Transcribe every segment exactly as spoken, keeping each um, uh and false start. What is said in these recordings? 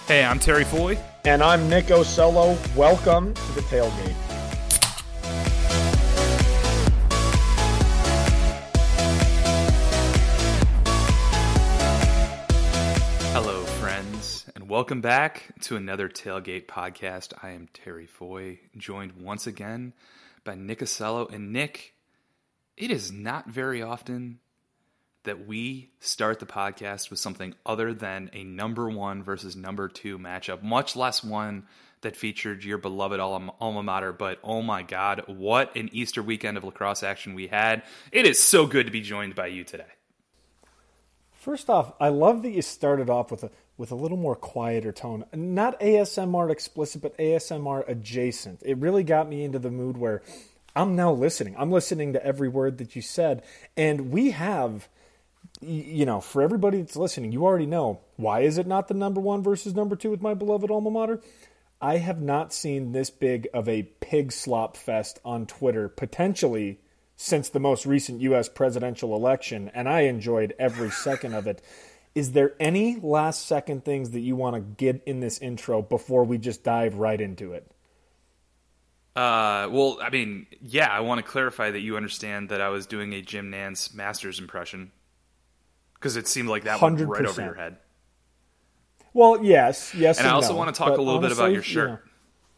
Hey, I'm Terry Foy. And I'm Nick Osello. Welcome to the Tailgate. Hello, friends, and welcome back to another Tailgate podcast. I am Terry Foy, joined once again by Nick Osello. And Nick, it is not very often that we start the podcast with something other than a number one versus number two matchup, much less one that featured your beloved alma, alma mater. But oh my God, what an Easter weekend of lacrosse action we had. It is so good to be joined by you today. First off, I love that you started off with a with a little more quieter tone. Not A S M R explicit, but A S M R adjacent. It really got me into the mood where I'm now listening. I'm listening to every word that you said. And we have... You know, for everybody that's listening, you already know, why is it not the number one versus number two with my beloved alma mater? I have not seen this big of a pig slop fest on Twitter, potentially since the most recent U S presidential election, and I enjoyed every second of it. Is there any last second things that you want to get in this intro before we just dive right into it? Uh, well, I mean, yeah, I want to clarify that you understand that I was doing a Jim Nantz Masters impression. Because it seemed like that went right over your head. Well, yes, yes, and, and I also no, want to talk a little honestly, bit about your shirt. You know,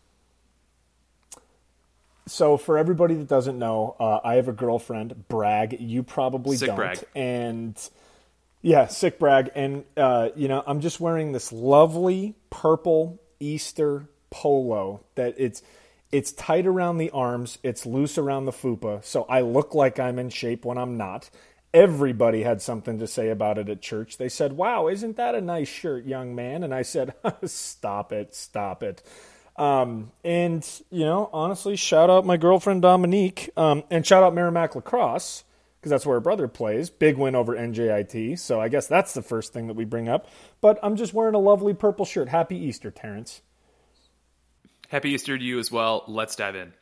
so, for everybody that doesn't know, uh, I have a girlfriend, brag. You probably sick don't. Brag. And yeah, sick brag. And uh, you know, I'm just wearing this lovely purple Easter polo that it's it's tight around the arms, it's loose around the fupa, so I look like I'm in shape when I'm not. Everybody had something to say about it at church. They said, "Wow, isn't that a nice shirt, young man?" And I said, "Stop it, stop it." Um, and, you know, honestly, shout out my girlfriend Dominique, um, and shout out Merrimack Lacrosse, because that's where her brother plays. Big win over N J I T, so I guess that's the first thing that we bring up. But I'm just wearing a lovely purple shirt. Happy Easter, Terrence. Happy Easter to you as well. Let's dive in.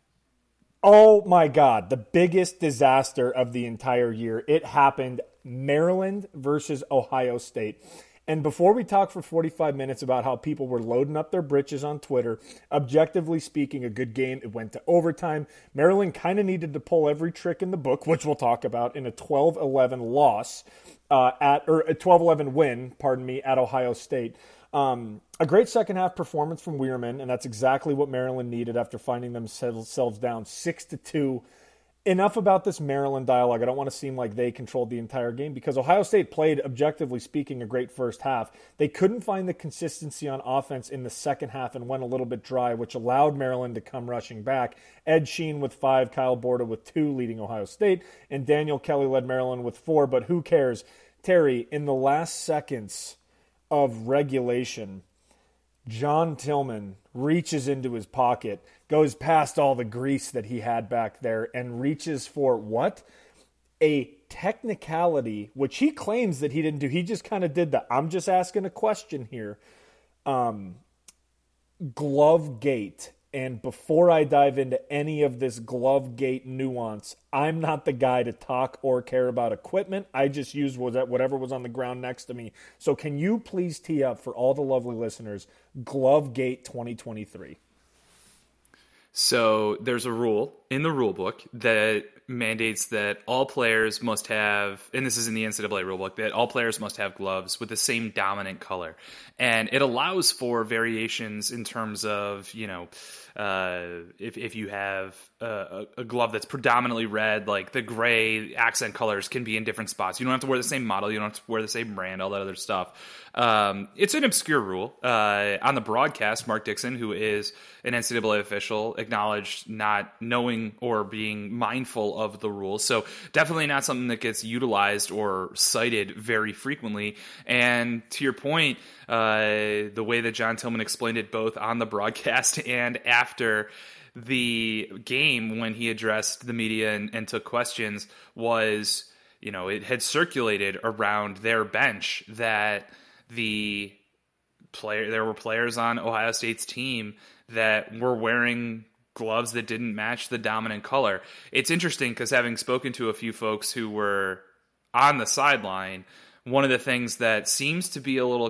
Oh my God, the biggest disaster of the entire year. It happened, Maryland versus Ohio State. And before we talk for forty-five minutes about how people were loading up their britches on Twitter, objectively speaking, a good game. It went to overtime. Maryland kind of needed to pull every trick in the book, which we'll talk about, in a twelve eleven loss, uh, at or a twelve eleven win, pardon me, at Ohio State. Um, a great second half performance from Weirman, and that's exactly what Maryland needed after finding themselves down six to two. Enough about this Maryland dialogue. I don't want to seem like they controlled the entire game, because Ohio State played, objectively speaking, a great first half. They couldn't find the consistency on offense in the second half and went a little bit dry, which allowed Maryland to come rushing back. Ed Sheen with five, Kyle Borda with two, leading Ohio State, and Daniel Kelly led Maryland with four, but who cares? Terry, in the last seconds of regulation, John Tillman reaches into his pocket, goes past all the grease that he had back there, and reaches for what? A technicality, which he claims that he didn't do. He just kind of did the, I'm just asking a question here, um, glove gate. And before I dive into any of this glove gate nuance, I'm not the guy to talk or care about equipment. I just used whatever was on the ground next to me. So can you please tee up for all the lovely listeners, Glove Gate twenty twenty-three? So there's a rule in the rule book that mandates that all players must have, and this is in the N C double A rulebook, that all players must have gloves with the same dominant color. And it allows for variations in terms of, you know, uh, if if you have a, a glove that's predominantly red, like the gray accent colors can be in different spots. You don't have to wear the same model. You don't have to wear the same brand, all that other stuff. Um, it's an obscure rule. Uh, on the broadcast, Mark Dixon, who is an N C double A official, acknowledged not knowing or being mindful of the rule. So definitely not something that gets utilized or cited very frequently. And to your point, uh, the way that John Tillman explained it both on the broadcast and after the game when he addressed the media and, and took questions was, you know, it had circulated around their bench that the player, there were players on Ohio State's team that were wearing gloves that didn't match the dominant color. It's interesting because having spoken to a few folks who were on the sideline, one of the things that seems to be a little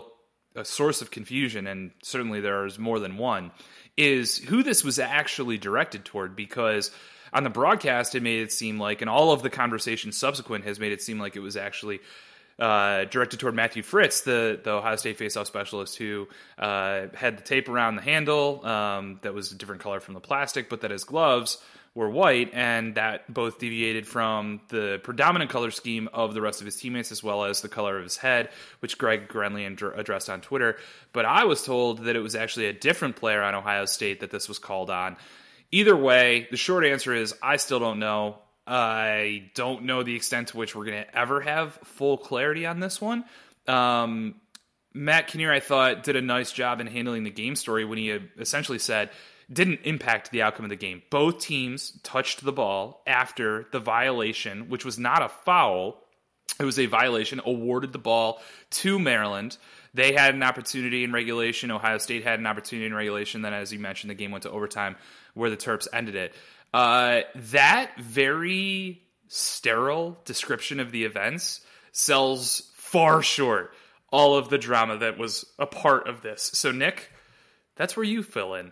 a source of confusion, and certainly there's more than one, is who this was actually directed toward, because on the broadcast it made it seem like, and all of the conversation subsequent has made it seem like it was actually uh, directed toward Matthew Fritz, the, the Ohio State faceoff specialist, who uh, had the tape around the handle um, that was a different color from the plastic, but that his gloves were white, and that both deviated from the predominant color scheme of the rest of his teammates, as well as the color of his head, which Greg Grenly addressed on Twitter. But I was told that it was actually a different player on Ohio State that this was called on. Either way, the short answer is I still don't know. I don't know the extent to which we're going to ever have full clarity on this one. Um, Matt Kinnear, I thought, did a nice job in handling the game story when he essentially said, didn't impact the outcome of the game. Both teams touched the ball after the violation, which was not a foul. It was a violation, awarded the ball to Maryland. They had an opportunity in regulation. Ohio State had an opportunity in regulation. Then, as you mentioned, the game went to overtime where the Terps ended it. Uh, that very sterile description of the events sells far short all of the drama that was a part of this. So, Nick, that's where you fill in.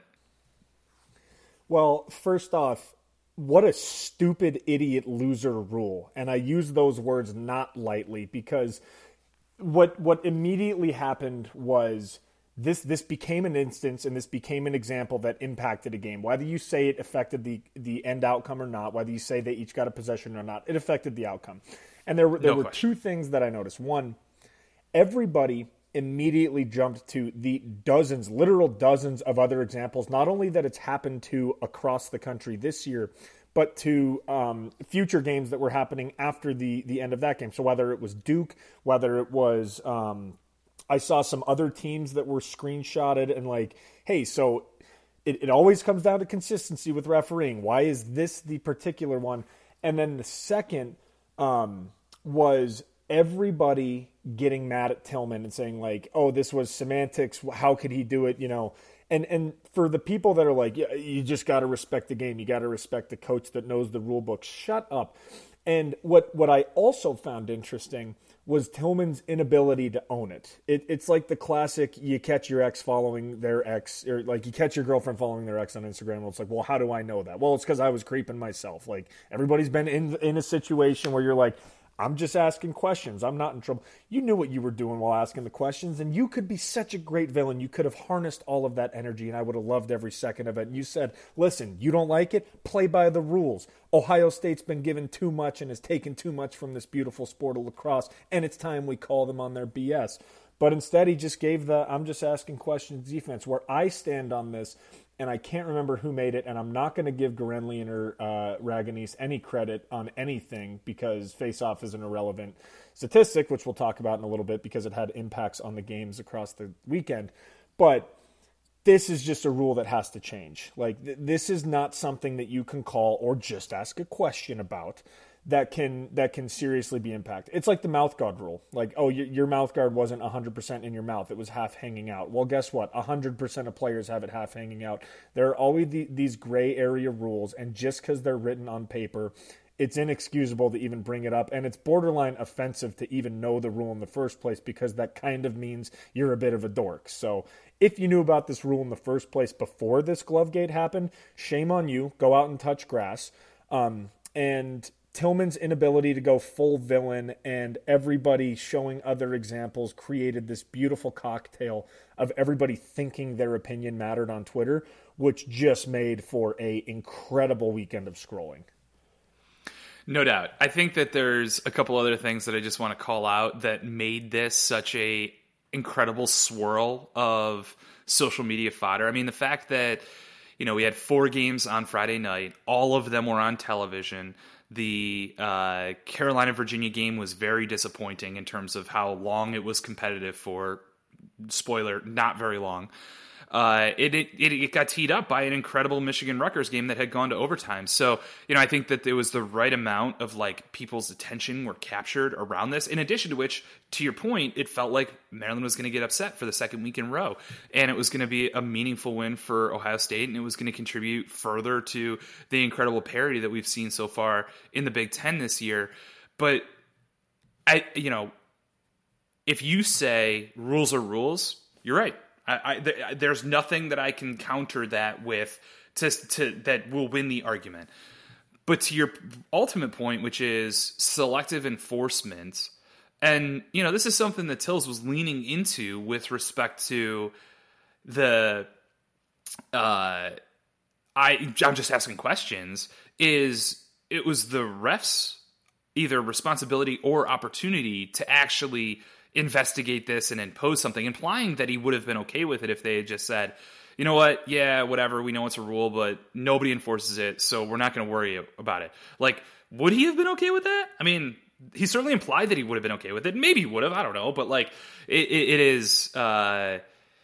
Well, first off, what a stupid, idiot, loser rule. And I use those words not lightly, because what what immediately happened was this this became an instance, and this became an example that impacted a game. Whether you say it affected the, the end outcome or not, whether you say they each got a possession or not, it affected the outcome. And there, there no were question. two things that I noticed. One, everybody immediately jumped to the dozens, literal dozens of other examples, not only that it's happened to across the country this year, but to um, future games that were happening after the, the end of that game. So whether it was Duke, whether it was, um, I saw some other teams that were screenshotted and like, hey, so it, it always comes down to consistency with refereeing. Why is this the particular one? And then the second um, was everybody getting mad at Tillman and saying like, oh, this was semantics. How could he do it? You know, and, and for the people that are like, yeah, you just got to respect the game. You got to respect the coach that knows the rule book. Shut up. And what, what I also found interesting was Tillman's inability to own it. it. It's like the classic, you catch your ex following their ex, or like you catch your girlfriend following their ex on Instagram. Well, it's like, well, how do I know that? Well, it's because I was creeping myself. Like everybody's been in in a situation where you're like, I'm just asking questions. I'm not in trouble. You knew what you were doing while asking the questions, and you could be such a great villain. You could have harnessed all of that energy, and I would have loved every second of it. And you said, listen, you don't like it? Play by the rules. Ohio State's been given too much and has taken too much from this beautiful sport of lacrosse, and it's time we call them on their B S. But instead, he just gave the I'm just asking questions defense. Where I stand on this, and I can't remember who made it, and I'm not going to give Gorenlian or uh, Raganese any credit on anything because face-off is an irrelevant statistic, which we'll talk about in a little bit because it had impacts on the games across the weekend. But this is just a rule that has to change. Like, th- this is not something that you can call or just ask a question about that can that can seriously be impacted. It's like the mouth guard rule. Like, oh, your, your mouth guard wasn't one hundred percent in your mouth. It was half hanging out. Well, guess what? one hundred percent of players have it half hanging out. There are always the, these gray area rules, and just because they're written on paper, it's inexcusable to even bring it up, and it's borderline offensive to even know the rule in the first place because that kind of means you're a bit of a dork. So if you knew about this rule in the first place before this Glovegate happened, shame on you. Go out and touch grass. Um, and Tillman's inability to go full villain and everybody showing other examples created this beautiful cocktail of everybody thinking their opinion mattered on Twitter, which just made for a incredible weekend of scrolling. No doubt. I think that there's a couple other things that I just want to call out that made this such a incredible swirl of social media fodder. I mean, the fact that, you know, we had four games on Friday night, all of them were on television. The uh, Carolina-Virginia game was very disappointing in terms of how long it was competitive for. Spoiler, not very long. Uh, it, it it got teed up by an incredible Michigan-Rutgers game that had gone to overtime. So, you know, I think that there was the right amount of, like, people's attention were captured around this. In addition to which, to your point, it felt like Maryland was going to get upset for the second week in a row. And it was going to be a meaningful win for Ohio State, and it was going to contribute further to the incredible parity that we've seen so far in the Big Ten this year. But, I, you know, if you say rules are rules, You're right. I, I, th- there's nothing that I can counter that with to, to that will win the argument. But to your ultimate point, which is selective enforcement, and you know this is something that Tills was leaning into with respect to the. Uh, I I'm just asking questions. Is it was the refs' either responsibility or opportunity to actually investigate this and impose something, implying that he would have been okay with it if they had just said, you know what, yeah, whatever, we know it's a rule, but nobody enforces it, so we're not going to worry about it. Like, would he have been okay with that? I mean, he certainly implied that he would have been okay with it. Maybe he would have, I don't know, but like, it, it, it is... Uh,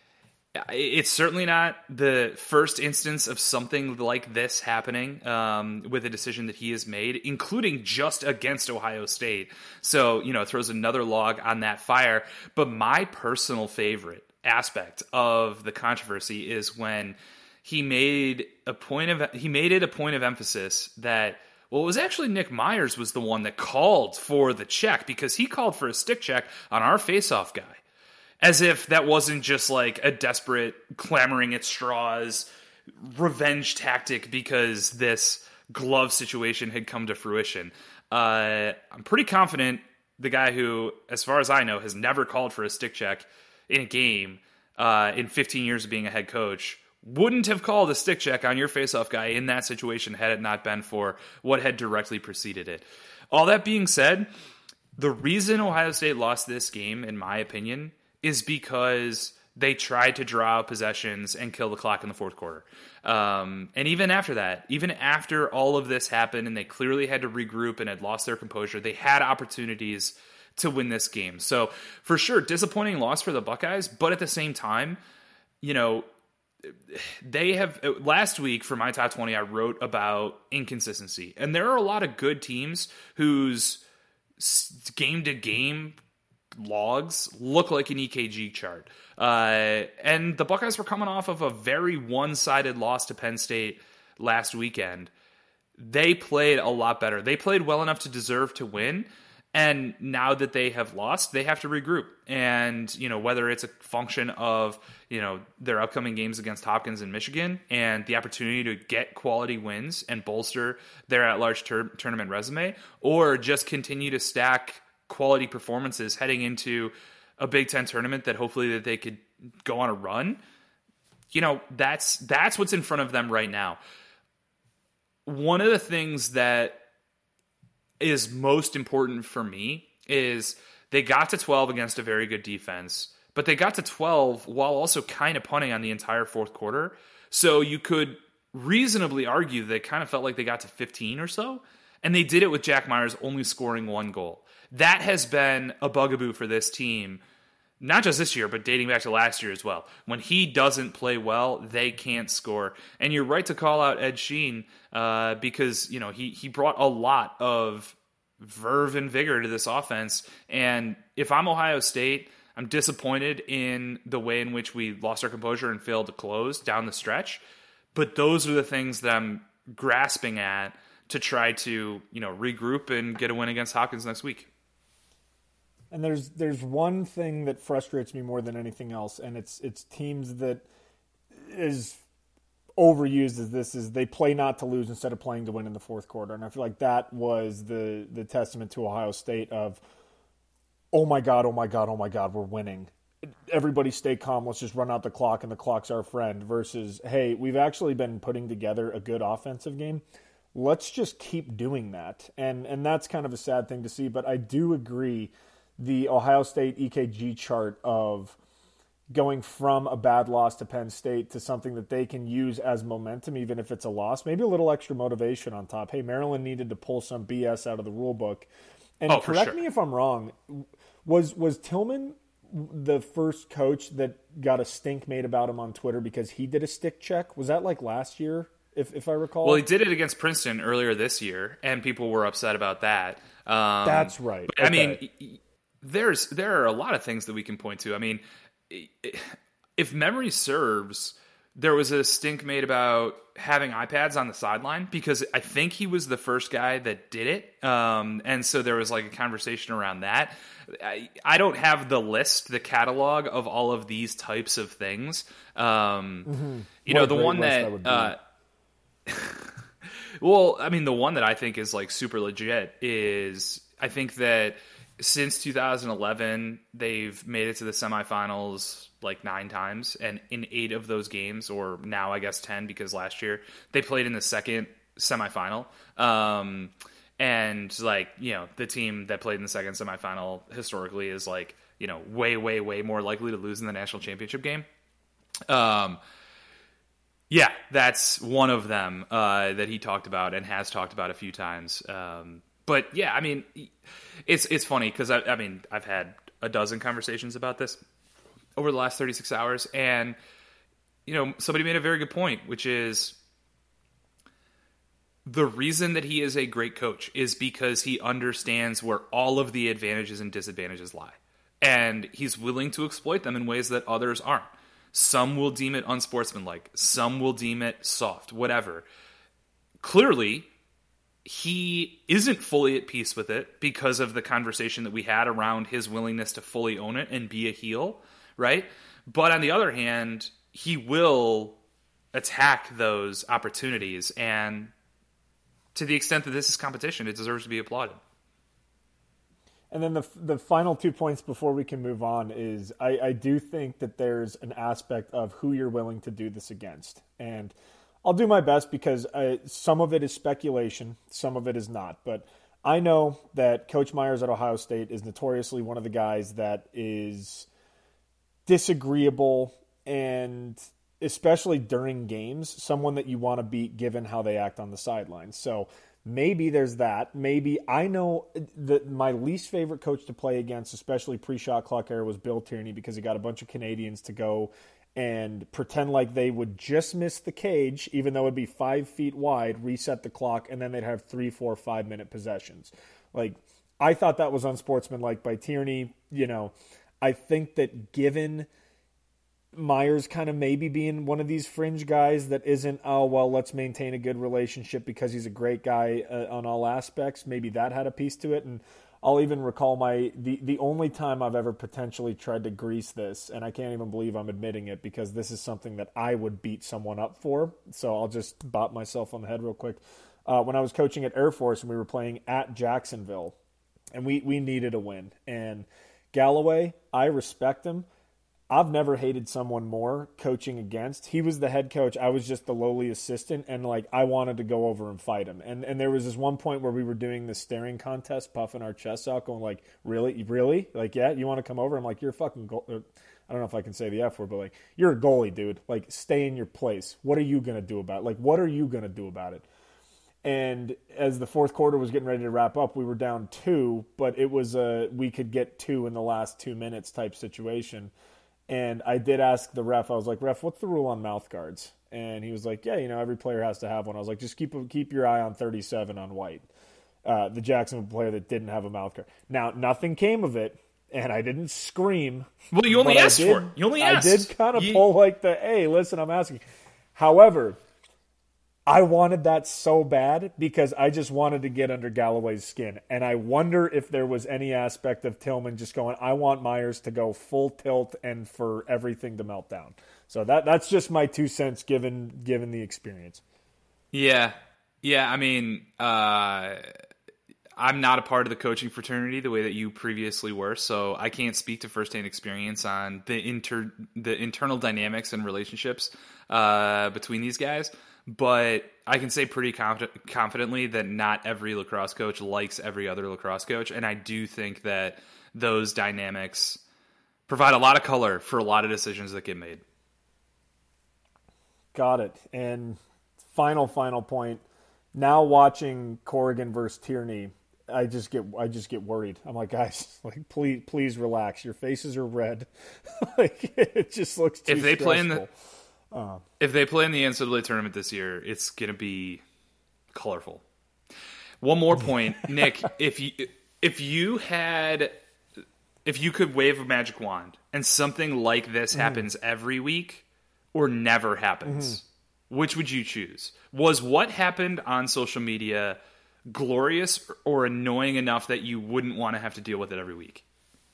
It's certainly not the first instance of something like this happening um, with a decision that he has made, including just against Ohio State. So, you know, it throws another log on that fire. But my personal favorite aspect of the controversy is when he made a point of he made it a point of emphasis that, well, it was actually Nick Myers was the one that called for the check because he called for a stick check on our faceoff guy. As if that wasn't just like a desperate clamoring at straws revenge tactic because this glove situation had come to fruition. Uh, I'm pretty confident the guy who, as far as I know, has never called for a stick check in a game uh, in fifteen years of being a head coach wouldn't have called a stick check on your faceoff guy in that situation had it not been for what had directly preceded it. All that being said, the reason Ohio State lost this game, in my opinion, is because they tried to draw out possessions and kill the clock in the fourth quarter. Um, and even after that, even after all of this happened and they clearly had to regroup and had lost their composure, they had opportunities to win this game. So for sure, disappointing loss for the Buckeyes, but at the same time, you know, they have, last week for my top twenty, I wrote about inconsistency. And there are a lot of good teams whose game to game logs look like an E K G chart. Uh, and the Buckeyes were coming off of a very one-sided loss to Penn State last weekend. They played a lot better. They played well enough to deserve to win. And now that they have lost, they have to regroup. And, you know, whether it's a function of, you know, their upcoming games against Hopkins and Michigan and the opportunity to get quality wins and bolster their at-large tur- tournament resume, or just continue to stack quality performances heading into a Big Ten tournament that hopefully that they could go on a run. You know, that's that's what's in front of them right now. One of the things that is most important for me is they got to twelve against a very good defense, but they got to twelve while also kind of punting on the entire fourth quarter. So you could reasonably argue they kind of felt like they got to fifteen or so, and they did it with Jack Myers only scoring one goal. That has been a bugaboo for this team, not just this year, but dating back to last year as well. When he doesn't play well, they can't score. And you're right to call out Ed Sheen uh, because, you know, he he brought a lot of verve and vigor to this offense. And if I'm Ohio State, I'm disappointed in the way in which we lost our composure and failed to close down the stretch. But those are the things that I'm grasping at to try to, you know, regroup and get a win against Hopkins next week. And there's there's one thing that frustrates me more than anything else, and it's it's teams that is overused as this is they play not to lose instead of playing to win in the fourth quarter. And I feel like that was the the testament to Ohio State of, oh my God, oh my God, oh my God, we're winning. Everybody stay calm, let's just run out the clock and the clock's our friend, versus, hey, we've actually been putting together a good offensive game. Let's just keep doing that. And and that's kind of a sad thing to see, but I do agree the Ohio State E K G chart of going from a bad loss to Penn State to something that they can use as momentum, even if it's a loss, maybe a little extra motivation on top. Hey, Maryland needed to pull some B S out of the rule book. And oh, correct sure. me if I'm wrong, was was Tillman the first coach that got a stink made about him on Twitter because he did a stick check? Was that like last year, if if I recall? Well, he did it against Princeton earlier this year, and people were upset about that. Um, That's right. But, okay. I mean, there's there are a lot of things that we can point to. I mean, if memory serves, there was a stink made about having iPads on the sideline because I think he was the first guy that did it. Um, and so there was like a conversation around that. I, I don't have the list, the catalog of all of these types of things. Um, mm-hmm. You what know, the one that, that uh, well, I mean, the one that I think is like super legit is I think that since two thousand eleven, they've made it to the semifinals like nine times, and in eight of those games, or now I guess ten because last year they played in the second semifinal. Um, and like, you know, the team that played in the second semifinal historically is like, you know, way, way, way more likely to lose in the national championship game. Um, yeah, that's one of them uh, that he talked about and has talked about a few times. Um, but yeah, I mean, it's it's funny because I, I mean, I've had a dozen conversations about this over the last thirty-six hours, and you know, somebody made a very good point, which is the reason that he is a great coach is because he understands where all of the advantages and disadvantages lie, and he's willing to exploit them in ways that others aren't. Some will deem it unsportsmanlike, some will deem it soft, whatever. Clearly, he isn't fully at peace with it because of the conversation that we had around his willingness to fully own it and be a heel, right? But on the other hand, he will attack those opportunities, and to the extent that this is competition, it deserves to be applauded. And then the the final two points before we can move on is I, I do think that there's an aspect of who you're willing to do this against. And I'll do my best because I, some of it is speculation, some of it is not. But I know that Coach Myers at Ohio State is notoriously one of the guys that is disagreeable, and especially during games, someone that you want to beat given how they act on the sidelines. So maybe there's that. Maybe I know that my least favorite coach to play against, especially pre-shot clock era, was Bill Tierney because he got a bunch of Canadians to go and pretend like they would just miss the cage, even though it'd be five feet wide, reset the clock, and then they'd have three, four, five-minute possessions. Like, I thought that was unsportsmanlike by Tierney. You know, I think that given Myers kind of maybe being one of these fringe guys that isn't, oh, well, let's maintain a good relationship because he's a great guy uh, on all aspects, maybe that had a piece to it. And I'll even recall my the, the only time I've ever potentially tried to grease this, and I can't even believe I'm admitting it because this is something that I would beat someone up for. So I'll just bop myself on the head real quick. Uh, when I was coaching at Air Force and we were playing at Jacksonville, and we, we needed a win. And Galloway, I respect him. I've never hated someone more coaching against. He was the head coach. I was just the lowly assistant, and like I wanted to go over and fight him. And and there was this one point where we were doing the staring contest, puffing our chests out, going like, "Really, really? Like, yeah, you want to come over?" I'm like, "You're a fucking goal." I don't know if I can say the F word, but like, you're a goalie, dude. Like, stay in your place. What are you gonna do about it? Like, what are you gonna do about it? And as the fourth quarter was getting ready to wrap up, we were down two, but it was a we could get two in the last two minutes type situation. And I did ask the ref, I was like, "Ref, what's the rule on mouth guards?" And he was like, "Yeah, you know, every player has to have one." I was like, "Just keep keep your eye on thirty-seven on White, uh, the Jacksonville player that didn't have a mouth guard." Now, nothing came of it, and I didn't scream. Well, you only asked did, for it. You only asked. I did kind of you... pull like the, "Hey, listen, I'm asking." However, I wanted that so bad because I just wanted to get under Galloway's skin. And I wonder if there was any aspect of Tillman just going, I want Myers to go full tilt and for everything to melt down. So that that's just my two cents given given the experience. Yeah. Yeah, I mean, uh, I'm not a part of the coaching fraternity the way that you previously were, so I can't speak to firsthand experience on the inter the internal dynamics and relationships uh, between these guys. But I can say pretty confident, confidently that not every lacrosse coach likes every other lacrosse coach. And I do think that those dynamics provide a lot of color for a lot of decisions that get made. Got it. And final, final point. Now watching Corrigan versus Tierney, I just get I just get worried. I'm like, guys, like please please relax. Your faces are red. Like it just looks too if they stressful. play in the Uh, if they play in the N C double A tournament this year, it's going to be colorful. One more point, Nick. If you if you had if you could wave a magic wand and something like this mm. happens every week, or never happens, mm-hmm. which would you choose? Was what happened on social media glorious or annoying enough that you wouldn't want to have to deal with it every week?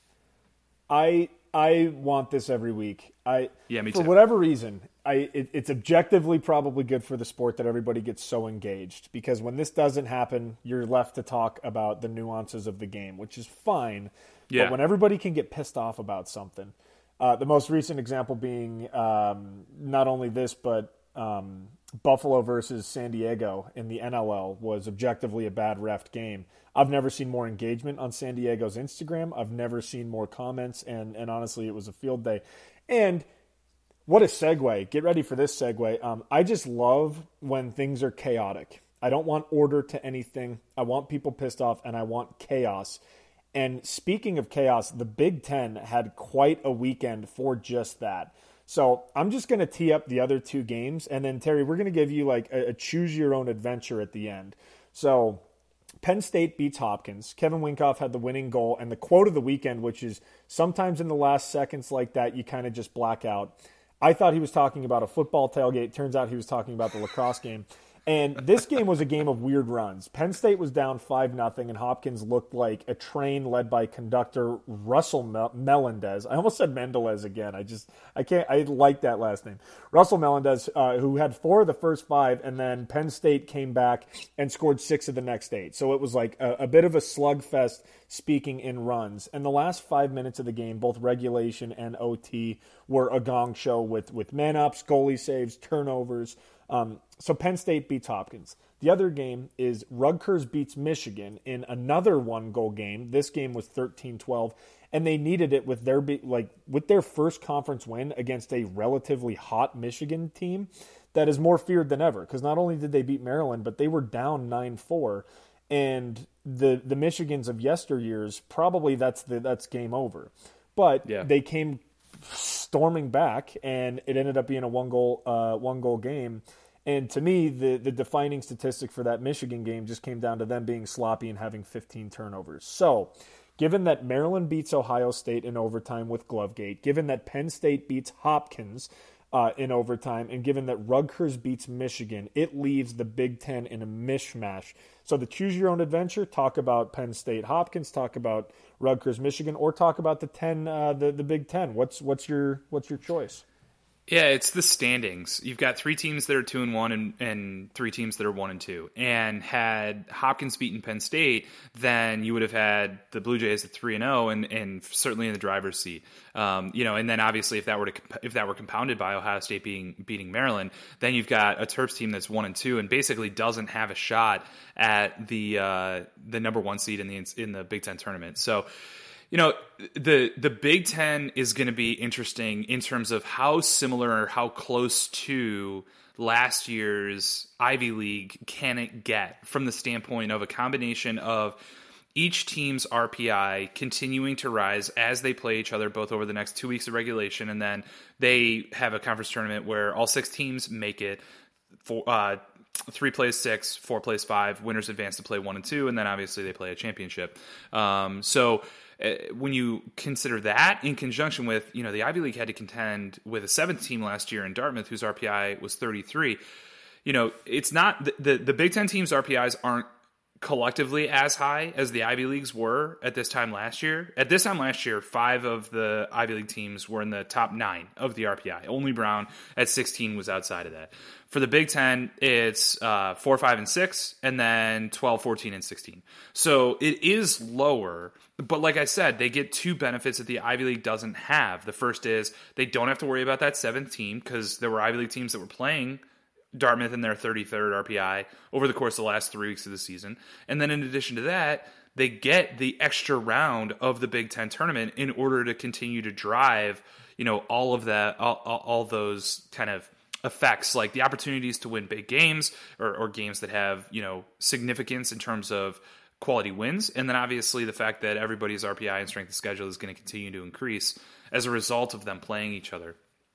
I I want this every week. I yeah, me for too. whatever reason, I it, it's objectively probably good for the sport that everybody gets so engaged, because when this doesn't happen, you're left to talk about the nuances of the game, which is fine. Yeah. But when everybody can get pissed off about something, uh, the most recent example being um, not only this, but um, Buffalo versus San Diego in the N L L was objectively a bad ref game. I've never seen more engagement on San Diego's Instagram. I've never seen more comments, and, and honestly, it was a field day. And what a segue. Get ready for this segue. Um, I just love when things are chaotic. I don't want order to anything. I want people pissed off, and I want chaos. And speaking of chaos, the Big Ten had quite a weekend for just that. So I'm just going to tee up the other two games, and then, Terry, we're going to give you like a, a choose-your-own-adventure at the end. So Penn State beats Hopkins. Kevin Winkoff had the winning goal, and the quote of the weekend, which is sometimes in the last seconds like that, you kind of just black out. I thought he was talking about a football tailgate. Turns out he was talking about the lacrosse game. And this game was a game of weird runs. Penn State was down five nothing, and Hopkins looked like a train led by conductor Russell Mel- Melendez. I almost said Mendelez again. I just, I can't, I like that last name. Russell Melendez, uh, who had four of the first five, and then Penn State came back and scored six of the next eight. So it was like a, a bit of a slugfest speaking in runs. And the last five minutes of the game, both regulation and O T, were a gong show with, with man-ups, goalie saves, turnovers. Um, so Penn State beats Hopkins. The other game is Rutgers beats Michigan in another one-goal game. This game was thirteen twelve, and they needed it with their like with their first conference win against a relatively hot Michigan team that is more feared than ever. Because not only did they beat Maryland, but they were down nine four, and the the Michigans of yesteryears, probably that's the that's game over. But yeah. They came storming back, and it ended up being a one-goal uh, one-goal game. And to me, the, the defining statistic for that Michigan game just came down to them being sloppy and having fifteen turnovers. So, given that Maryland beats Ohio State in overtime with Glovegate, given that Penn State beats Hopkins uh, in overtime, and given that Rutgers beats Michigan, it leaves the Big Ten in a mishmash. So the choose your own adventure, talk about Penn State Hopkins, talk about Rutgers Michigan, or talk about the ten uh, the, the Big Ten. What's what's your what's your choice? Yeah, it's the standings. You've got three teams that are two and one, and, and three teams that are one and two. And had Hopkins beaten Penn State, then you would have had the Blue Jays at three and zero, and and certainly in the driver's seat. Um, you know, and then obviously if that were to if that were compounded by Ohio State being beating Maryland, then you've got a Terps team that's one and two, and basically doesn't have a shot at the uh, the number one seed in the in the Big Ten tournament. So, you know, the the Big Ten is going to be interesting in terms of how similar or how close to last year's Ivy League can it get from the standpoint of a combination of each team's R P I continuing to rise as they play each other both over the next two weeks of regulation, and then they have a conference tournament where all six teams make it. For, uh, three plays six, four plays five, winners advance to play one and two, and then obviously they play a championship. Um, so uh, when you consider that in conjunction with, you know, the Ivy League had to contend with a seventh team last year in Dartmouth, whose R P I was thirty-three. You know, it's not the, the, the Big Ten teams' R P Is aren't collectively as high as the Ivy Leagues were at this time last year. At this time last year, five of the Ivy League teams were in the top nine of the R P I. Only Brown at sixteen was outside of that. For the Big Ten, it's uh, four, five, and six, and then twelve, fourteen, and sixteen. So it is lower, but like I said, they get two benefits that the Ivy League doesn't have. The first is they don't have to worry about that seventh team, because there were Ivy League teams that were playing Dartmouth in their thirty-third R P I over the course of the last three weeks of the season. And then in addition to that, they get the extra round of the Big Ten tournament in order to continue to drive, you know, all of that, all, all, all those kind of effects, like the opportunities to win big games or, or games that have, you know, significance in terms of quality wins. And then obviously the fact that everybody's R P I and strength of schedule is going to continue to increase as a result of them playing each other.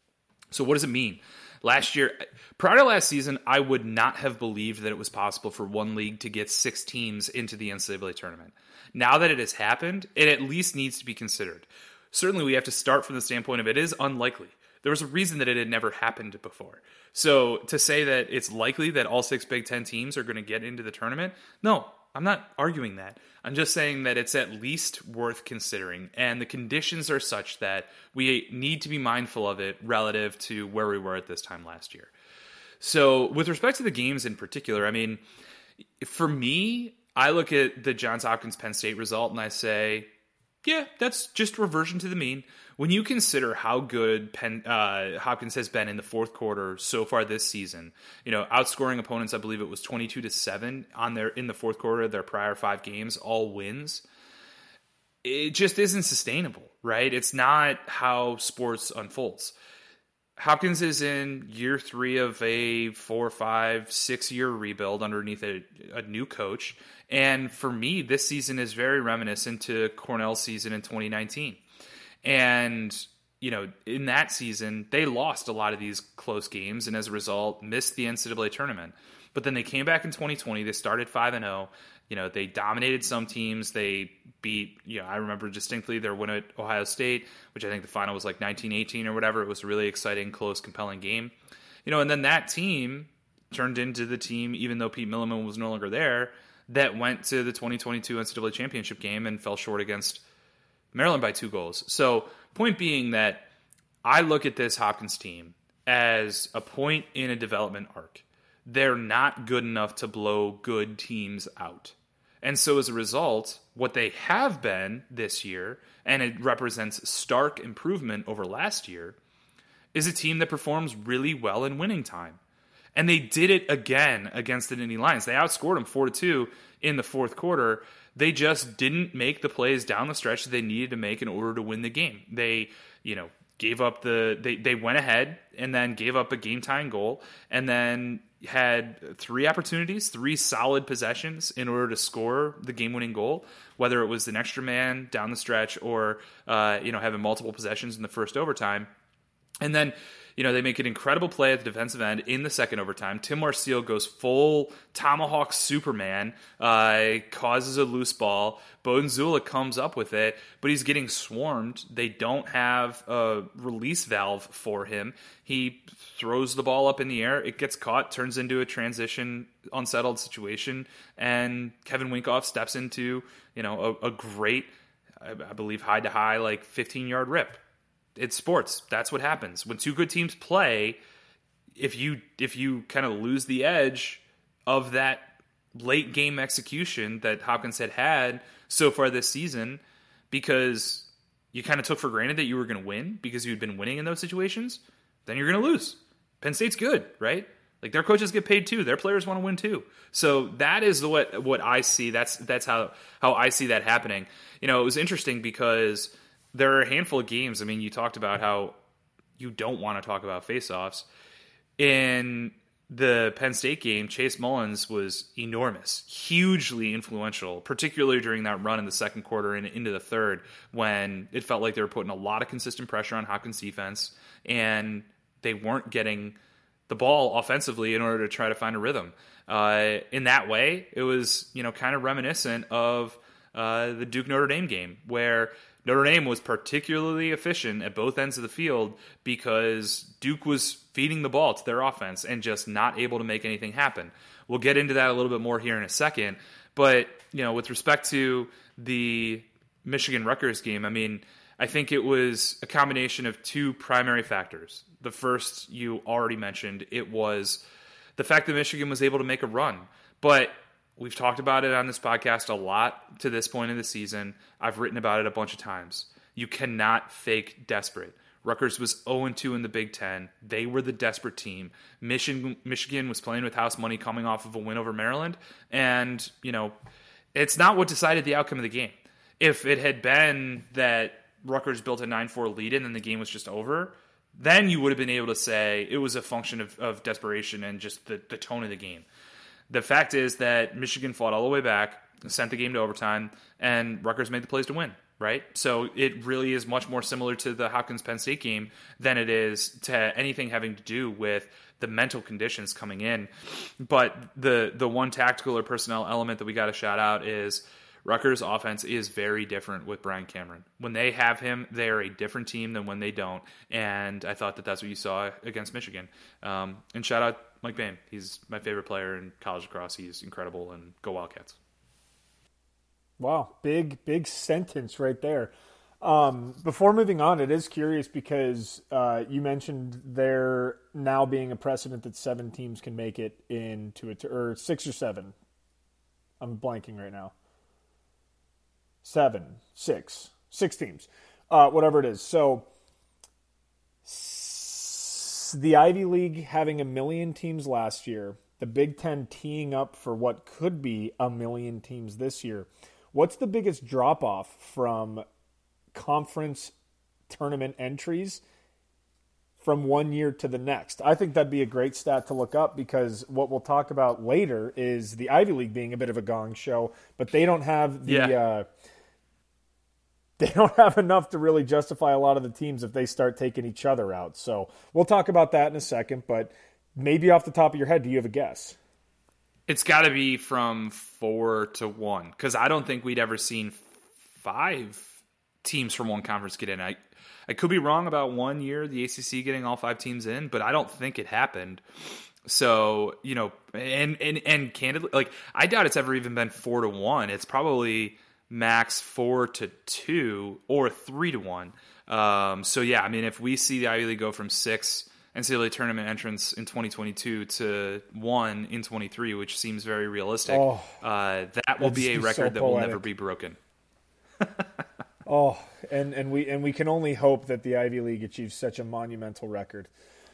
So what does it mean? Last year, prior to last season, I would not have believed that it was possible for one league to get six teams into the N C double A tournament. Now that it has happened, it at least needs to be considered. Certainly we have to start from the standpoint of it is unlikely There was a reason that it had never happened before. So to say that it's likely that all six Big Ten teams are going to get into the tournament, no, I'm not arguing that. I'm just saying that it's at least worth considering. And the conditions are such that we need to be mindful of it relative to where we were at this time last year. So with respect to the games in particular, I mean, for me, I look at the Johns Hopkins Penn State result and I say, yeah, that's just reversion to the mean. When you consider how good Penn, uh, Hopkins has been in the fourth quarter so far this season, you know, outscoring opponents, I believe it was twenty-two to seven on their in the fourth quarter of their prior five games, all wins. It just isn't sustainable, right? It's not how sports unfolds. Hopkins is in year three of a four, five, six-year rebuild underneath a, a new coach. And for me, this season is very reminiscent to Cornell's season in twenty nineteen. And, you know, in that season, they lost a lot of these close games and as a result missed the N C double A tournament. But then they came back in twenty twenty. They started five and oh. You know, they dominated some teams. They beat, you know, I remember distinctly their win at Ohio State, which I think the final was like nineteen eighteen or whatever. It was a really exciting, close, compelling game. You know, and then that team turned into the team, even though Pete Milliman was no longer there, that went to the twenty twenty-two N C double A championship game and fell short against Maryland by two goals. So, point being that I look at this Hopkins team as a point in a development arc. They're not good enough to blow good teams out. And so as a result, what they have been this year, and it represents stark improvement over last year, is a team that performs really well in winning time. And they did it again against the Nittany Lions. They outscored them four to two in the fourth quarter. They just didn't make the plays down the stretch that they needed to make in order to win the game. They, you know, gave up the they they went ahead and then gave up a game-tying goal and then had three opportunities, three solid possessions in order to score the game-winning goal, whether it was an extra man down the stretch or uh, you know, having multiple possessions in the first overtime. And then, you know, they make an incredible play at the defensive end in the second overtime. Tim Marcille goes full tomahawk Superman, uh, causes a loose ball. Bowden Zula comes up with it, but he's getting swarmed. They don't have a release valve for him. He throws the ball up in the air. It gets caught, turns into a transition, unsettled situation, and Kevin Winkoff steps into, you know, a, a great, I, I believe, high-to-high, like fifteen-yard rip. It's sports. That's what happens. When two good teams play, if you if you kind of lose the edge of that late game execution that Hopkins had had so far this season, because you kind of took for granted that you were going to win because you'd been winning in those situations, then you're going to lose. Penn State's good, right? Like, their coaches get paid too. Their players want to win too. So that is what what I see. That's that's how how I see that happening. You know, it was interesting because there are a handful of games. I mean, you talked about how you don't want to talk about faceoffs. In the Penn State game, Chase Mullins was enormous, hugely influential, particularly during that run in the second quarter and into the third when it felt like they were putting a lot of consistent pressure on Hopkins' defense and they weren't getting the ball offensively in order to try to find a rhythm. Uh, in that way, it was, you know, kind of reminiscent of uh, the Duke Notre Dame game where Notre Dame was particularly efficient at both ends of the field because Duke was feeding the ball to their offense and just not able to make anything happen. We'll get into that a little bit more here in a second. But, you know, with respect to the Michigan-Rutgers game, I mean, I think it was a combination of two primary factors. The first you already mentioned, it was the fact that Michigan was able to make a run. But we've talked about it on this podcast a lot to this point in the season. I've written about it a bunch of times. You cannot fake desperate. Rutgers was oh and two in the Big Ten. They were the desperate team. Michigan, Michigan was playing with house money coming off of a win over Maryland. And, you know, it's not what decided the outcome of the game. If it had been that Rutgers built a nine four lead and then the game was just over, then you would have been able to say it was a function of, of desperation and just the, the tone of the game. The fact is that Michigan fought all the way back, sent the game to overtime, and Rutgers made the plays to win, right? So it really is much more similar to the Hopkins-Penn State game than it is to anything having to do with the mental conditions coming in. But the the one tactical or personnel element that we got to shout out is Rutgers' offense is very different with Brian Cameron. When they have him, they're a different team than when they don't. And I thought that that's what you saw against Michigan. Um, and shout out Mike Boehm. He's my favorite player in college lacrosse. He's incredible, and go Wildcats. Wow, big, big sentence right there. Um, before moving on, it is curious because uh, you mentioned there now being a precedent that seven teams can make it into it, or six or seven. I'm blanking right now. Seven, six, six teams, uh, whatever it is. So s- the Ivy League having a million teams last year, the Big Ten teeing up for what could be a million teams this year. What's the biggest drop-off from conference tournament entries from one year to the next? I think that'd be a great stat to look up, because what we'll talk about later is the Ivy League being a bit of a gong show, but they don't have the Yeah. uh, they don't have enough to really justify a lot of the teams if they start taking each other out. So we'll talk about that in a second, but maybe off the top of your head, do you have a guess? It's got to be from four to one, because I don't think we'd ever seen five teams from one conference get in. I, I could be wrong about one year, the A C C getting all five teams in, but I don't think it happened. So, you know, and, and, and candidly, like, I doubt it's ever even been four to one. It's probably max four to two or three to one. Um, so yeah, I mean, if we see the Ivy League go from six N C double A tournament entrants in twenty twenty-two to one in twenty-three, which seems very realistic, Oh, uh, that will be a be record so that will poetic. never be broken. Oh, and, and we and we can only hope that the Ivy League achieves such a monumental record.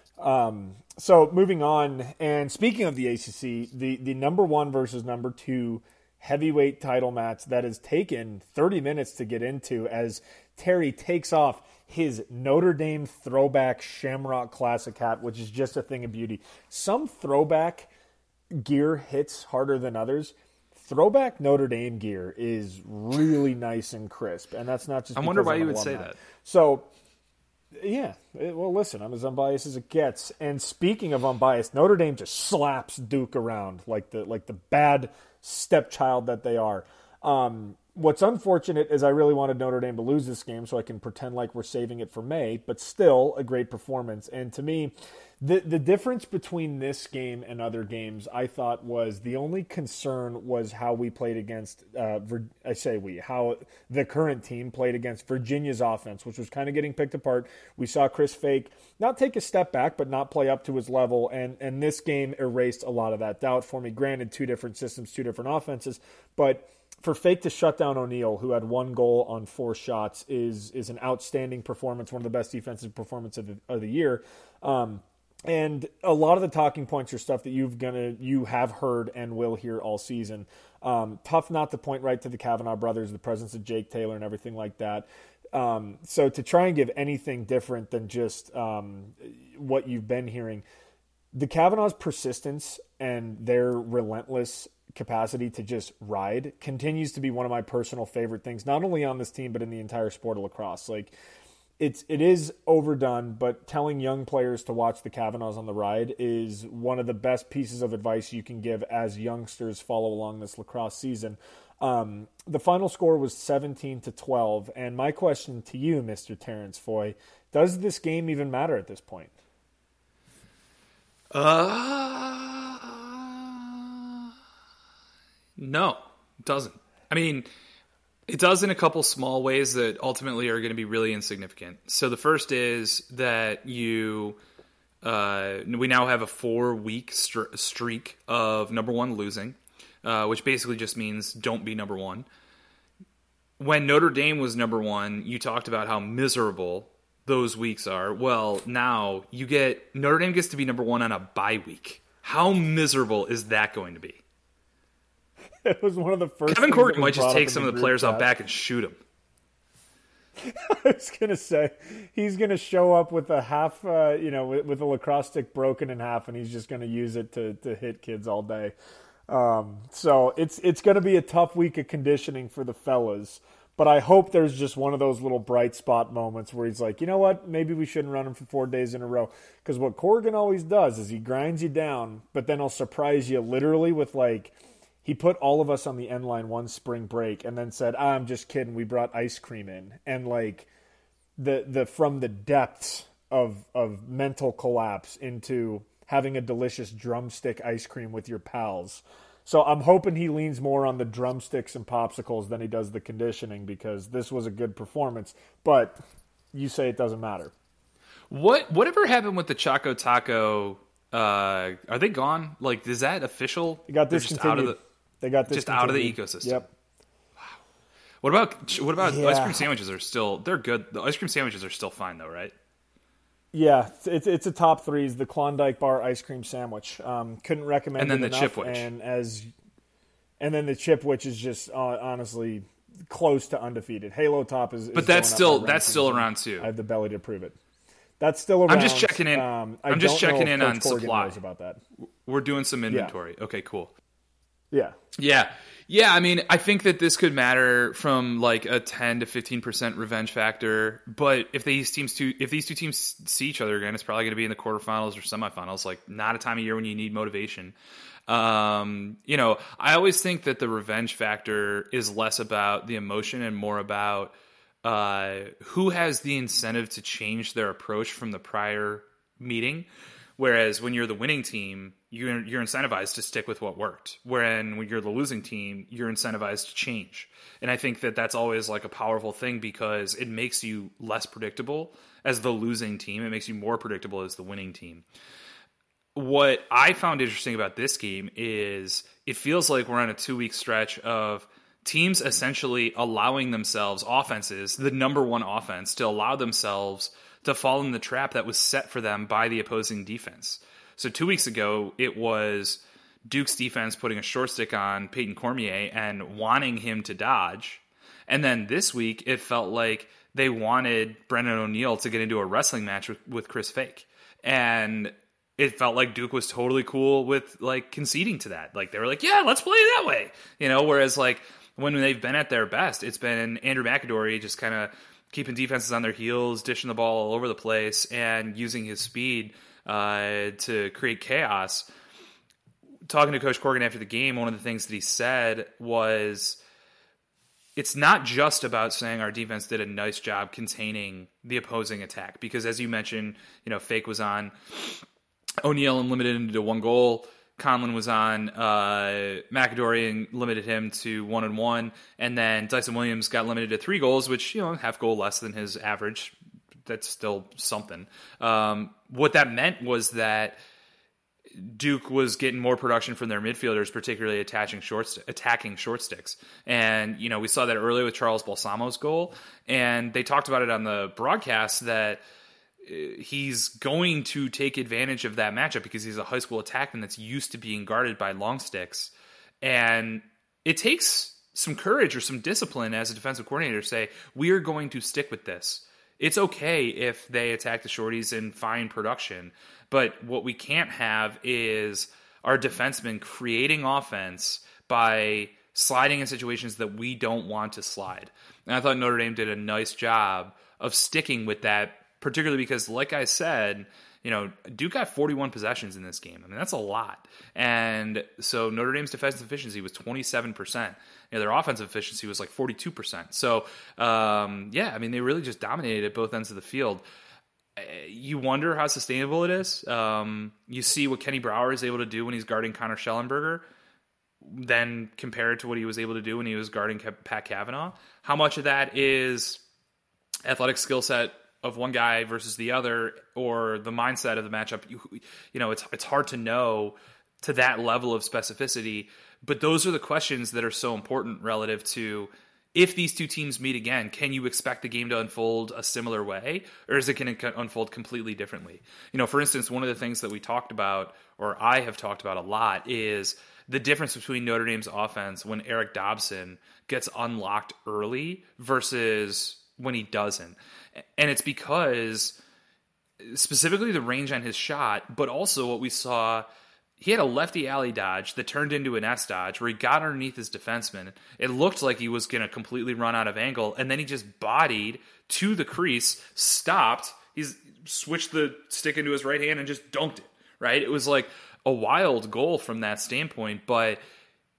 Um, so moving on, and speaking of the A C C, the, the number one versus number two heavyweight title match that has taken thirty minutes to get into, as Terry takes off his Notre Dame throwback Shamrock Classic hat, which is just a thing of beauty. Some throwback gear hits harder than others. Throwback Notre Dame gear is really nice and crisp, and that's not just I wonder because why I'm you an would say alumni. that. So, yeah, it- well, listen, I'm as unbiased as it gets. And speaking of unbiased, Notre Dame just slaps Duke around like the like the bad stepchild that they are. Um, what's unfortunate is I really wanted Notre Dame to lose this game so I can pretend like we're saving it for May, but still a great performance. And to me, the the difference between this game and other games, I thought, was the only concern was how we played against, uh, Vir- I say we, how the current team played against Virginia's offense, which was kind of getting picked apart. We saw Chris Fake not take a step back, but not play up to his level, and, and this game erased a lot of that doubt for me. Granted, two different systems, two different offenses, but for Fake to shut down O'Neal, who had one goal on four shots, is is an outstanding performance, one of the best defensive performances of the, of the year. Um, and a lot of the talking points are stuff that you've gonna you have heard and will hear all season. Um, tough not to point right to the Kavanaugh brothers, the presence of Jake Taylor, and everything like that. Um, so to try and give anything different than just um, what you've been hearing, the Kavanaugh's persistence and their relentless capacity to just ride continues to be one of my personal favorite things, not only on this team, but in the entire sport of lacrosse. Like, it's, it is overdone, but telling young players to watch the Kavanaughs on the ride is one of the best pieces of advice you can give as youngsters follow along this lacrosse season. Um, the final score was seventeen to twelve. And my question to you, Mister Terrence Foy, does this game even matter at this point? Uh, no, it doesn't. I mean, it does in a couple small ways that ultimately are going to be really insignificant. So the first is that you, uh, we now have a four-week str- streak of number one losing, uh, which basically just means don't be number one. When Notre Dame was number one, you talked about how miserable those weeks are. Well, now you get Notre Dame gets to be number one on a bye week. How miserable is that going to be? It was one of the first. Kevin things Corrigan that was might just brought take up some in of the group players out chat. back and shoot them. I was gonna say he's gonna show up with a half, uh, you know, with, with a lacrosse stick broken in half, and he's just gonna use it to to hit kids all day. Um, so it's it's gonna be a tough week of conditioning for the fellas. But I hope there's just one of those little bright spot moments where he's like, you know what, maybe we shouldn't run him for four days in a row. Because what Corrigan always does is he grinds you down, but then he'll surprise you literally with like he put all of us on the end line one spring break and then said, ah, I'm just kidding, we brought ice cream in. And like the the from the depths of of mental collapse into having a delicious drumstick ice cream with your pals. So I'm hoping he leans more on the drumsticks and popsicles than he does the conditioning, because this was a good performance. But you say it doesn't matter. What whatever happened with the Choco Taco? Uh, are they gone? Like, is that official? They got They're discontinued. Just out of the, they got just out of the ecosystem. Yep. Wow. What about what about yeah. ice cream sandwiches? Are still they're good. The ice cream sandwiches are still fine though, right? Yeah, it's it's a top threes. The Klondike Bar ice cream sandwich. Um, couldn't recommend. And then it the enough. Chipwich. And as, and then the Chipwich is just uh, honestly close to undefeated. Halo Top is, is but that's going still up my that's still rankings, around too. I have the belly to prove it. That's still around. I'm just checking in. Um, I I'm just don't checking know if in Coach on Corrigan supply. knows about that. We're doing some inventory. Yeah. Okay, cool. Yeah. Yeah. Yeah, I mean, I think that this could matter from like a ten to fifteen percent revenge factor, but if these teams two if these two teams see each other again, it's probably going to be in the quarterfinals or semifinals, like not a time of year when you need motivation. Um, you know, I always think that the revenge factor is less about the emotion and more about uh, who has the incentive to change their approach from the prior meeting. Whereas when you're the winning team, you're, you're incentivized to stick with what worked. Whereas when you're the losing team, you're incentivized to change. And I think that that's always like a powerful thing, because it makes you less predictable as the losing team. It makes you more predictable as the winning team. What I found interesting about this game is it feels like we're on a two-week stretch of teams essentially allowing themselves, offenses, the number one offense, to allow themselves to fall in the trap that was set for them by the opposing defense. So two weeks ago, it was Duke's defense putting a short stick on Peyton Cormier and wanting him to dodge. And then this week, it felt like they wanted Brendan O'Neill to get into a wrestling match with, with Chris Fake. And it felt like Duke was totally cool with like conceding to that. Like they were like, yeah, let's play that way. You know, whereas like when they've been at their best, it's been Andrew McAdory just kind of keeping defenses on their heels, dishing the ball all over the place, and using his speed uh, to create chaos. Talking to Coach Corrigan after the game, one of the things that he said was, it's not just about saying our defense did a nice job containing the opposing attack, because as you mentioned, you know, Fake was on O'Neill and limited him to one goal. Conlon was on uh, McAdory and limited him to one and one, and then Dyson Williams got limited to three goals, which, you know, half goal less than his average. That's still something. Um, what that meant was that Duke was getting more production from their midfielders, particularly attaching short st- attacking short sticks. And, you know, we saw that early with Charles Balsamo's goal, and they talked about it on the broadcast that he's going to take advantage of that matchup because he's a high school attackman that's used to being guarded by long sticks. And it takes some courage or some discipline as a defensive coordinator to say, we are going to stick with this. It's okay if they attack the shorties and find production, but what we can't have is our defensemen creating offense by sliding in situations that we don't want to slide. And I thought Notre Dame did a nice job of sticking with that, particularly because, like I said, you know, Duke got forty-one possessions in this game. I mean, that's a lot. And so Notre Dame's defensive efficiency was twenty-seven percent. You know, their offensive efficiency was like forty-two percent. So, um, yeah, I mean, they really just dominated at both ends of the field. You wonder how sustainable it is. Um, you see what Kenny Brower is able to do when he's guarding Connor Schellenberger, then compare it to what he was able to do when he was guarding Pat Cavanaugh. How much of that is athletic skill set of one guy versus the other, or the mindset of the matchup? You, you know, it's it's hard to know to that level of specificity, but those are the questions that are so important relative to, if these two teams meet again, can you expect the game to unfold a similar way, or is it going to unfold completely differently? You know, for instance, one of the things that we talked about, or I have talked about a lot, is the difference between Notre Dame's offense when Eric Dobson gets unlocked early versus when he doesn't. And it's because specifically the range on his shot, but also what we saw, he had a lefty alley dodge that turned into an S dodge where he got underneath his defenseman. It looked like he was going to completely run out of angle, and then he just bodied to the crease, stopped, he's switched the stick into his right hand and just dunked it, right? It was like a wild goal from that standpoint, but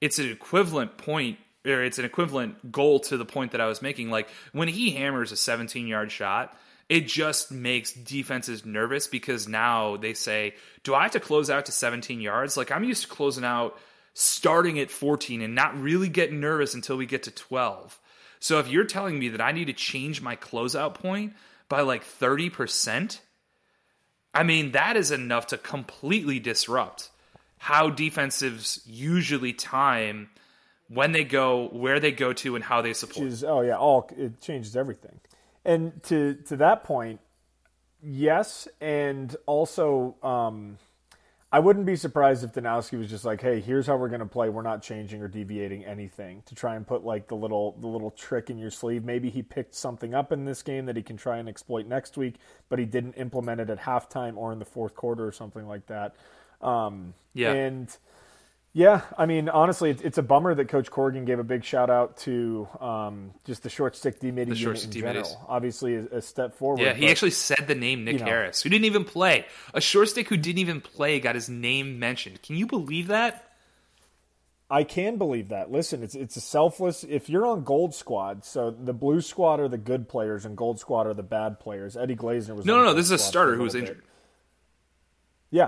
it's an equivalent point, or it's an equivalent goal to the point that I was making. Like, when he hammers a seventeen-yard shot, it just makes defenses nervous because now they say, do I have to close out to seventeen yards? Like, I'm used to closing out starting at fourteen and not really getting nervous until we get to twelve. So if you're telling me that I need to change my closeout point by like thirty percent, I mean, that is enough to completely disrupt how defensives usually time when they go, where they go to, and how they support. Is, oh, yeah, all it changes everything. And to to that point, yes, and also um, I wouldn't be surprised if Danowski was just like, hey, here's how we're going to play. We're not changing or deviating anything, to try and put like the little the little trick in your sleeve. Maybe he picked something up in this game that he can try and exploit next week, but he didn't implement it at halftime or in the fourth quarter or something like that. Um, yeah. And yeah, I mean, honestly, it's, it's a bummer that Coach Corrigan gave a big shout out to um, just the short stick D-midi unit in general. D-middies. Obviously, a, a step forward. Yeah, he but, actually said the name Nick you know, Harris, who didn't even play. A short stick who didn't even play got his name mentioned. Can you believe that? I can believe that. Listen, it's it's a selfless. If you're on Gold Squad, so the Blue Squad are the good players and Gold Squad are the bad players. Eddie Glazner was no, on no, no. Gold This is a Squad starter a who was bit. injured. Yeah.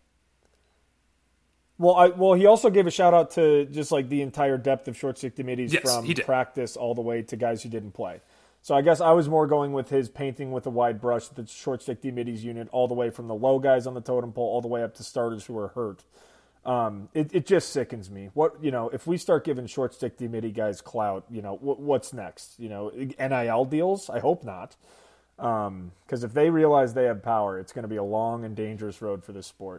Well, I, well, he also gave a shout out to just like the entire depth of short stick D-middies yes, from practice all the way to guys who didn't play. So I guess I was more going with his painting with a wide brush, the short stick D-middies unit, all the way from the low guys on the totem pole all the way up to starters who are hurt. Um, it, it just sickens me. What you know, if we start giving short stick D-midi guys clout, you know, w- what's next? You know, N I L deals? I hope not, because um, if they realize they have power, it's going to be a long and dangerous road for this sport.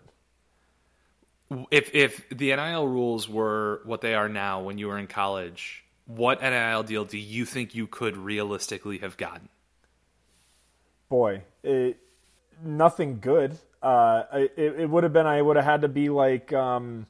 If if the N I L rules were what they are now when you were in college, what N I L deal do you think you could realistically have gotten? Boy, it, nothing good. Uh, it, it would have been, I would have had to be like, um,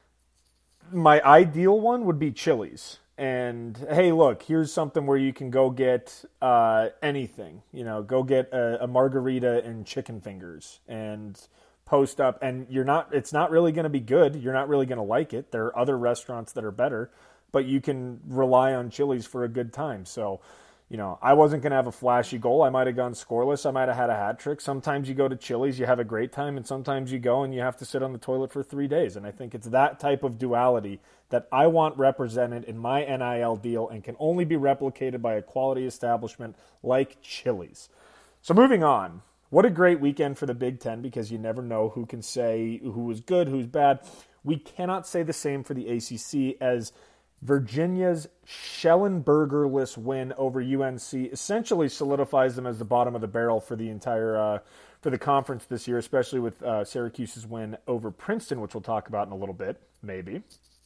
my ideal one would be Chili's. And, hey, look, here's something where you can go get uh, anything. You know, go get a, a margarita and chicken fingers and post up. And you're not, it's not really going to be good. You're not really going to like it. There are other restaurants that are better, but you can rely on Chili's for a good time. So, you know, I wasn't going to have a flashy goal. I might have gone scoreless. I might have had a hat trick. Sometimes you go to Chili's, you have a great time, and sometimes you go and you have to sit on the toilet for three days. And I think it's that type of duality that I want represented in my N I L deal and can only be replicated by a quality establishment like Chili's. So moving on. What a great weekend for the Big Ten, because you never know who can say who is good, who's bad. We cannot say the same for the A C C, as Virginia's Schellenbergerless win over U N C essentially solidifies them as the bottom of the barrel for the entire uh, for the conference this year, especially with uh, Syracuse's win over Princeton, which we'll talk about in a little bit, maybe.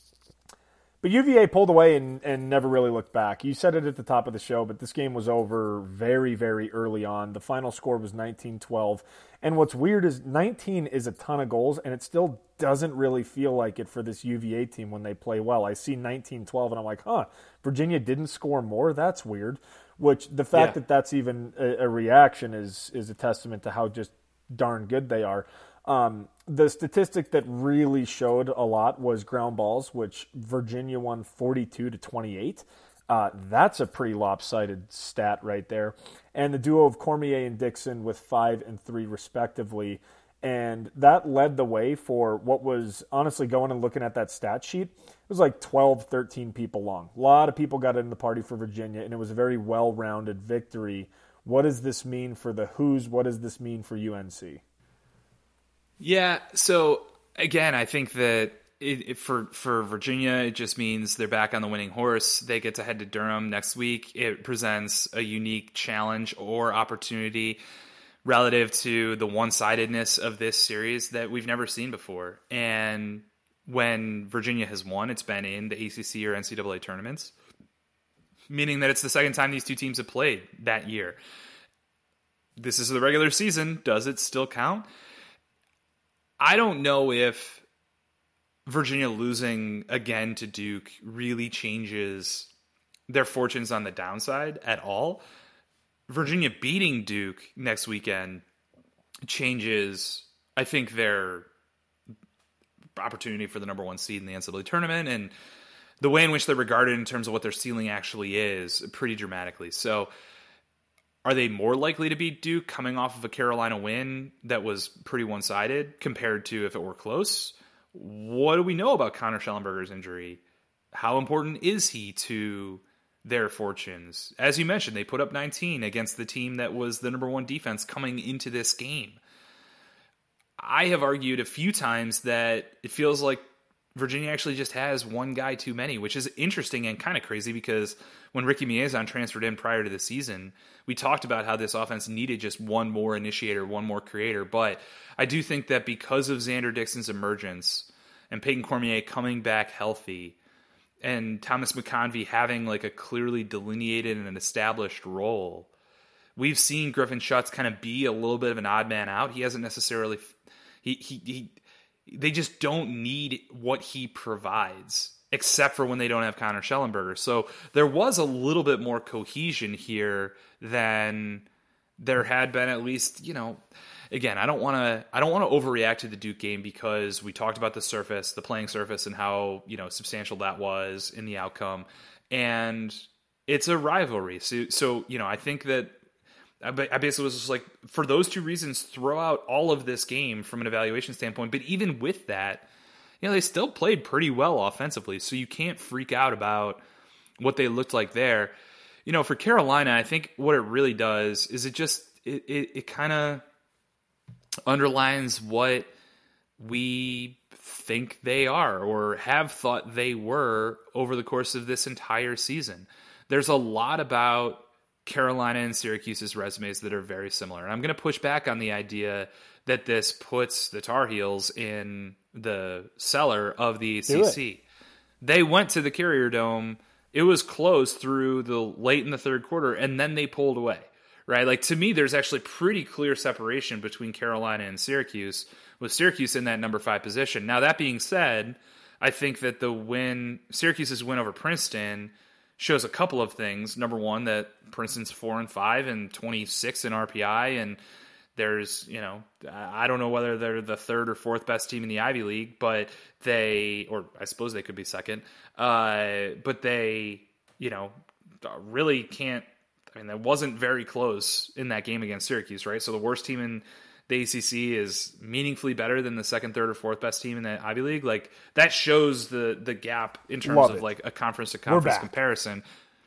But U V A pulled away and, and never really looked back. You said it at the top of the show, but this game was over very, very early on. The final score was nineteen twelve. And what's weird is nineteen is a ton of goals, and it still doesn't really feel like it for this U V A team when they play well. I see nineteen twelve, and I'm like, huh, Virginia didn't score more? That's weird. Which the fact yeah. that that's even a, a reaction is is a testament to how just darn good they are. Um, the statistic that really showed a lot was ground balls, which Virginia won forty-two to twenty-eight. Uh, that's a pretty lopsided stat right there. And the duo of Cormier and Dixon with five and three respectively. And that led the way for what was, honestly, going and looking at that stat sheet, it was like twelve, thirteen people long. A lot of people got in the party for Virginia, and it was a very well-rounded victory. What does this mean for the Hoos? What does this mean for U N C? Yeah, so again, I think that it, it, for for Virginia, it just means they're back on the winning horse. They get to head to Durham next week. It presents a unique challenge or opportunity relative to the one-sidedness of this series that we've never seen before. And when Virginia has won, it's been in the A C C or N C double A tournaments, meaning that it's the second time these two teams have played that year. This is the regular season. Does it still count? I don't know if Virginia losing again to Duke really changes their fortunes on the downside at all. Virginia beating Duke next weekend changes, I think, their opportunity for the number one seed in the N C double A tournament. And the way in which they're regarded in terms of what their ceiling actually is pretty dramatically. So are they more likely to beat Duke coming off of a Carolina win that was pretty one-sided compared to if it were close? What do we know about Connor Schellenberger's injury? How important is he to their fortunes? As you mentioned, they put up nineteen against the team that was the number one defense coming into this game. I have argued a few times that it feels like Virginia actually just has one guy too many, which is interesting and kind of crazy because when Ricky Miezan transferred in prior to the season, we talked about how this offense needed just one more initiator, one more creator. But I do think that because of Xander Dixon's emergence and Peyton Cormier coming back healthy and Thomas McConvey having like a clearly delineated and an established role, we've seen Griffin Schutz kind of be a little bit of an odd man out. He hasn't necessarily he he he they just don't need what he provides, except for when they don't have Connor Schellenberger. So there was a little bit more cohesion here than there had been, at least, you know, again, I don't want to, I don't want to overreact to the Duke game because we talked about the surface, the playing surface, and how, you know, substantial that was in the outcome. And it's a rivalry. So, so you know, I think that I basically was just like, for those two reasons, throw out all of this game from an evaluation standpoint. But even with that, you know, they still played pretty well offensively. So you can't freak out about what they looked like there. You know, for Carolina, I think what it really does is it just, it, it, it kind of underlines what we think they are or have thought they were over the course of this entire season. There's a lot about Carolina and Syracuse's resumes that are very similar. And I'm going to push back on the idea that this puts the Tar Heels in the cellar of the A C C. They went to the Carrier Dome. It was close through the late in the third quarter, and then they pulled away, right? Like, to me, there's actually pretty clear separation between Carolina and Syracuse, with Syracuse in that number five position. Now, that being said, I think that the win, Syracuse's win over Princeton, shows a couple of things. Number one, that Princeton's four and five and twenty-six in R P I, and there's, you know, I don't know whether they're the third or fourth best team in the Ivy League, but they, or I suppose they could be second, uh, but they, you know, really can't. I mean, that wasn't very close in that game against Syracuse, right? So the worst team in the A C C is meaningfully better than the second, third, or fourth best team in the Ivy League. Like, that shows the the gap in terms Love of it. like a conference to conference comparison.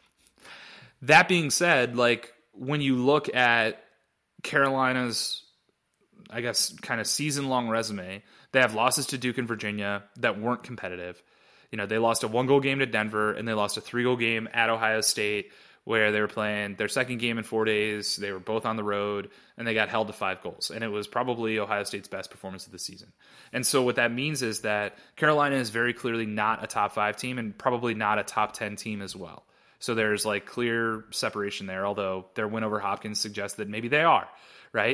That being said, like, when you look at Carolina's, I guess, kind of season long resume, they have losses to Duke and Virginia that weren't competitive. You know, they lost a one goal game to Denver, and they lost a three goal game at Ohio State, where they were playing their second game in four days. They were both on the road, and they got held to five goals. And it was probably Ohio State's best performance of the season. And so what that means is that Carolina is very clearly not a top five team and probably not a top ten team as well. So there's like clear separation there, although their win over Hopkins suggests that maybe they are, right?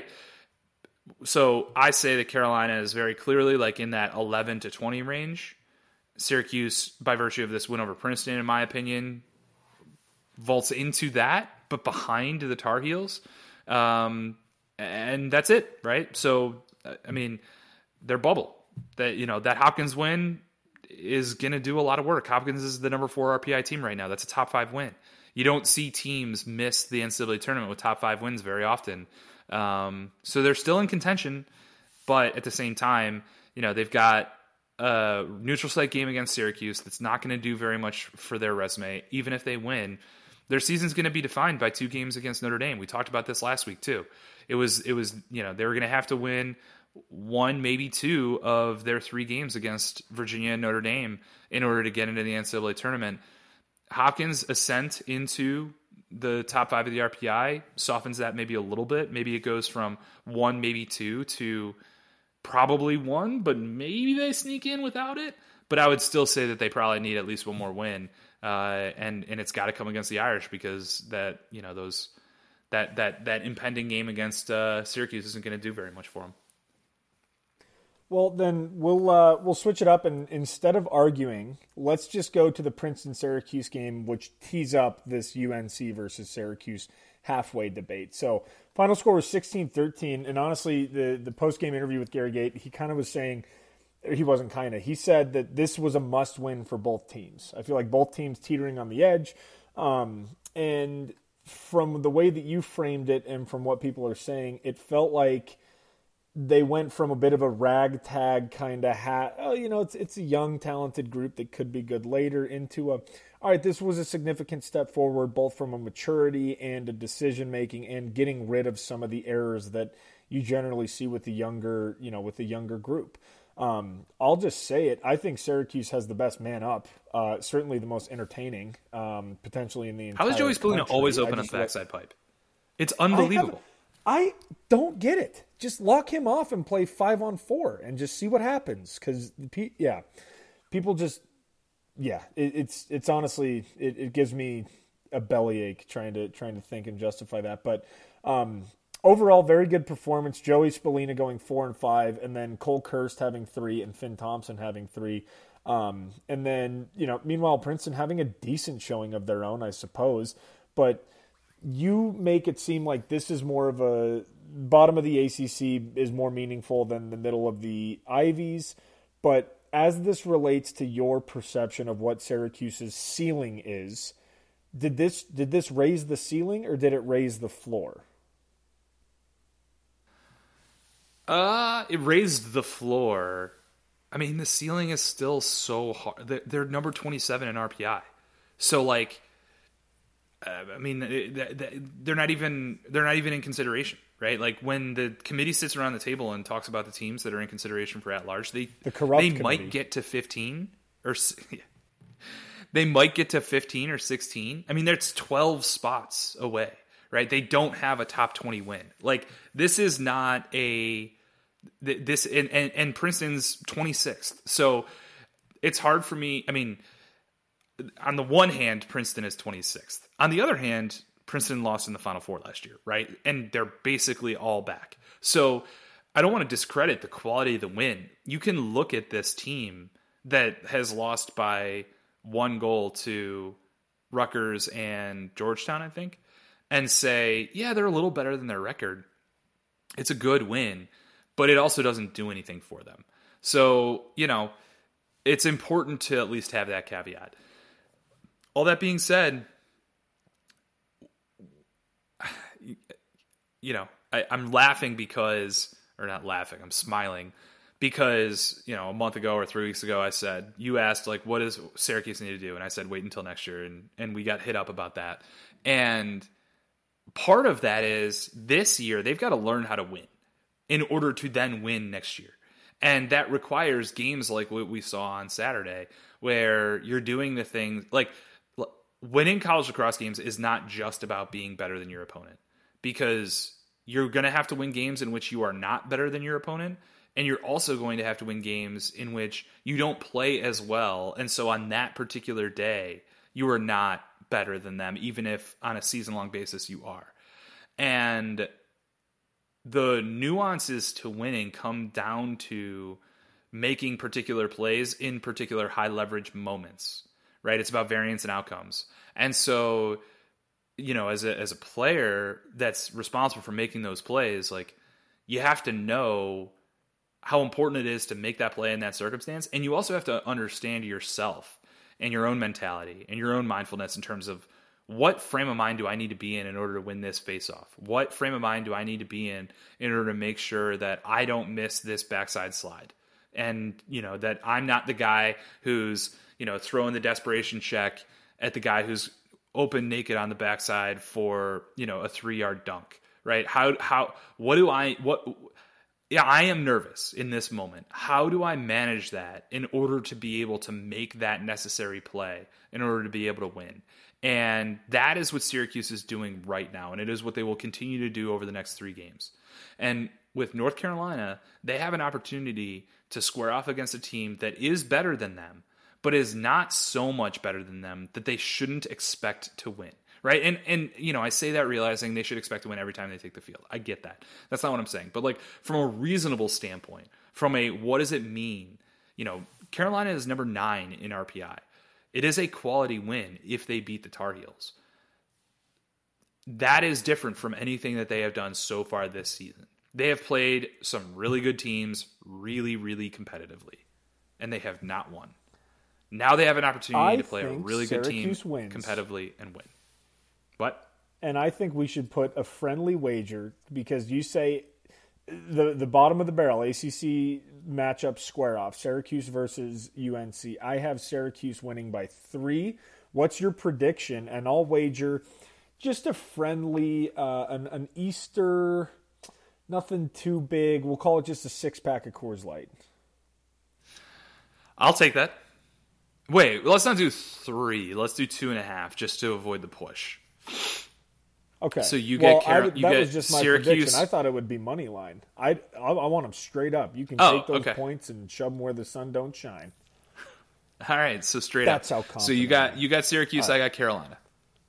So I say that Carolina is very clearly like in that eleven to twenty range. Syracuse, by virtue of this win over Princeton, in my opinion, vaults into that, but behind the Tar Heels. Um, and that's it, right? So, I mean, their bubble. That, you know, that Hopkins win is going to do a lot of work. Hopkins is the number four R P I team right now. That's a top five win. You don't see teams miss the N C double A tournament with top five wins very often. Um, so they're still in contention, but at the same time, you know, they've got a neutral site game against Syracuse that's not going to do very much for their resume, even if they win. Their season's going to be defined by two games against Notre Dame. We talked about this last week too. It was, it was, you know, they were going to have to win one, maybe two of their three games against Virginia and Notre Dame in order to get into the N C double A tournament. Hopkins' ascent into the top five of the R P I softens that maybe a little bit. Maybe it goes from one, maybe two to probably one, but maybe they sneak in without it. But I would still say that they probably need at least one more win. Uh, and, and it's got to come against the Irish because that, you know, those, that, that, that impending game against uh, Syracuse isn't going to do very much for them. Well, then we'll uh, we'll switch it up, and instead of arguing, let's just go to the Princeton-Syracuse game, which tees up this U N C versus Syracuse halfway debate. So final score was sixteen thirteen, and honestly, the, the post-game interview with Gary Gait, he kind of was saying he wasn't kind of, he said that this was a must win for both teams. I feel like both teams teetering on the edge. Um, and from the way that you framed it and from what people are saying, it felt like they went from a bit of a ragtag kind of hat. Oh, you know, it's it's a young, talented group that could be good later into a, all right, this was a significant step forward, both from a maturity and a decision making and getting rid of some of the errors that you generally see with the younger, you know, with the younger group. Um, I'll just say it. I think Syracuse has the best man up, uh, certainly the most entertaining, um, potentially in the entire How is Joey Spallina country. always open up the backside pipe? It's unbelievable. I, I don't get it. Just lock him off and play five on four and just see what happens. Because, yeah, people just, yeah, it, it's it's honestly, it, it gives me a bellyache trying to trying to think and justify that. But um, overall, very good performance. Joey Spallina going four and five, and then Cole Kirst having three, and Finn Thompson having three. Um, and then, you know, meanwhile, Princeton having a decent showing of their own, I suppose. But you make it seem like this is more of a bottom of the A C C is more meaningful than the middle of the Ivies. But as this relates to your perception of what Syracuse's ceiling is, did this did this raise the ceiling or did it raise the floor? Uh, it raised the floor. I mean, the ceiling is still so hard. They're, they're number twenty-seven in R P I. So, like, uh, I mean, they're not even they're not even in consideration, right? Like, when the committee sits around the table and talks about the teams that are in consideration for at-large, they the corrupt they committee. might get to fifteen or yeah, they might get to fifteen or sixteen. I mean, that's twelve spots away, right? They don't have a top twenty win. Like, this is not a this and, and, and Princeton's twenty-sixth. So it's hard for me. I mean, on the one hand, Princeton is twenty-sixth. On the other hand, Princeton lost in the Final Four last year, right? And they're basically all back. So I don't want to discredit the quality of the win. You can look at this team that has lost by one goal to Rutgers and Georgetown, I think, and say, yeah, they're a little better than their record. It's a good win, but it also doesn't do anything for them. So, you know, it's important to at least have that caveat. All that being said, you know, I, I'm laughing because, or not laughing, I'm smiling because, you know, a month ago or three weeks ago, I said, you asked, like, what does Syracuse need to do? And I said, wait until next year. And, and we got hit up about that. And part of that is this year, they've got to learn how to win in order to then win next year. And that requires games like what we saw on Saturday, where you're doing the things like winning college lacrosse games is not just about being better than your opponent, because you're going to have to win games in which you are not better than your opponent. And you're also going to have to win games in which you don't play as well. And so on that particular day, you are not better than them, even if on a season-long basis you are. And the nuances to winning come down to making particular plays in particular high-leverage moments, right? It's about variance and outcomes. And so, you know, as a as a player that's responsible for making those plays, like, you have to know how important it is to make that play in that circumstance. And you also have to understand yourself and your own mentality and your own mindfulness in terms of what frame of mind do I need to be in in order to win this face-off? What frame of mind do I need to be in in order to make sure that I don't miss this backside slide? And, you know, that I'm not the guy who's, you know, throwing the desperation check at the guy who's open naked on the backside for, you know, a three-yard dunk, right? How, how, what do I, what, yeah, I am nervous in this moment. How do I manage that in order to be able to make that necessary play in order to be able to win? And that is what Syracuse is doing right now, and it is what they will continue to do over the next three games. And with North Carolina, they have an opportunity to square off against a team that is better than them, but is not so much better than them that they shouldn't expect to win, right? And, and you know, I say that realizing they should expect to win every time they take the field. I get that. That's not what I'm saying. But, like, from a reasonable standpoint, from a what does it mean, you know, Carolina is number nine in R P I. It is a quality win if they beat the Tar Heels. That is different from anything that they have done so far this season. They have played some really good teams really, really competitively. and they have not won. Now they have an opportunity I to play a think really good team Syracuse wins. competitively and win. What? And I think we should put a friendly wager because you say the the bottom of the barrel, A C C matchup square off, Syracuse versus U N C. I have Syracuse winning by three. What's your prediction? And I'll wager just a friendly, uh, an, an Easter, nothing too big. We'll call it just a six-pack of Coors Light. I'll take that. Wait, let's not do three. Let's do two and a half just to avoid the push. Okay. So you well, get Car- I, you that get was just my Syracuse. prediction. I thought it would be money line. I I, I want them straight up. You can Oh, take those okay. points and shove them where the sun don't shine. All right, so straight That's up. how So you confident got I am. you got Syracuse. I got Carolina.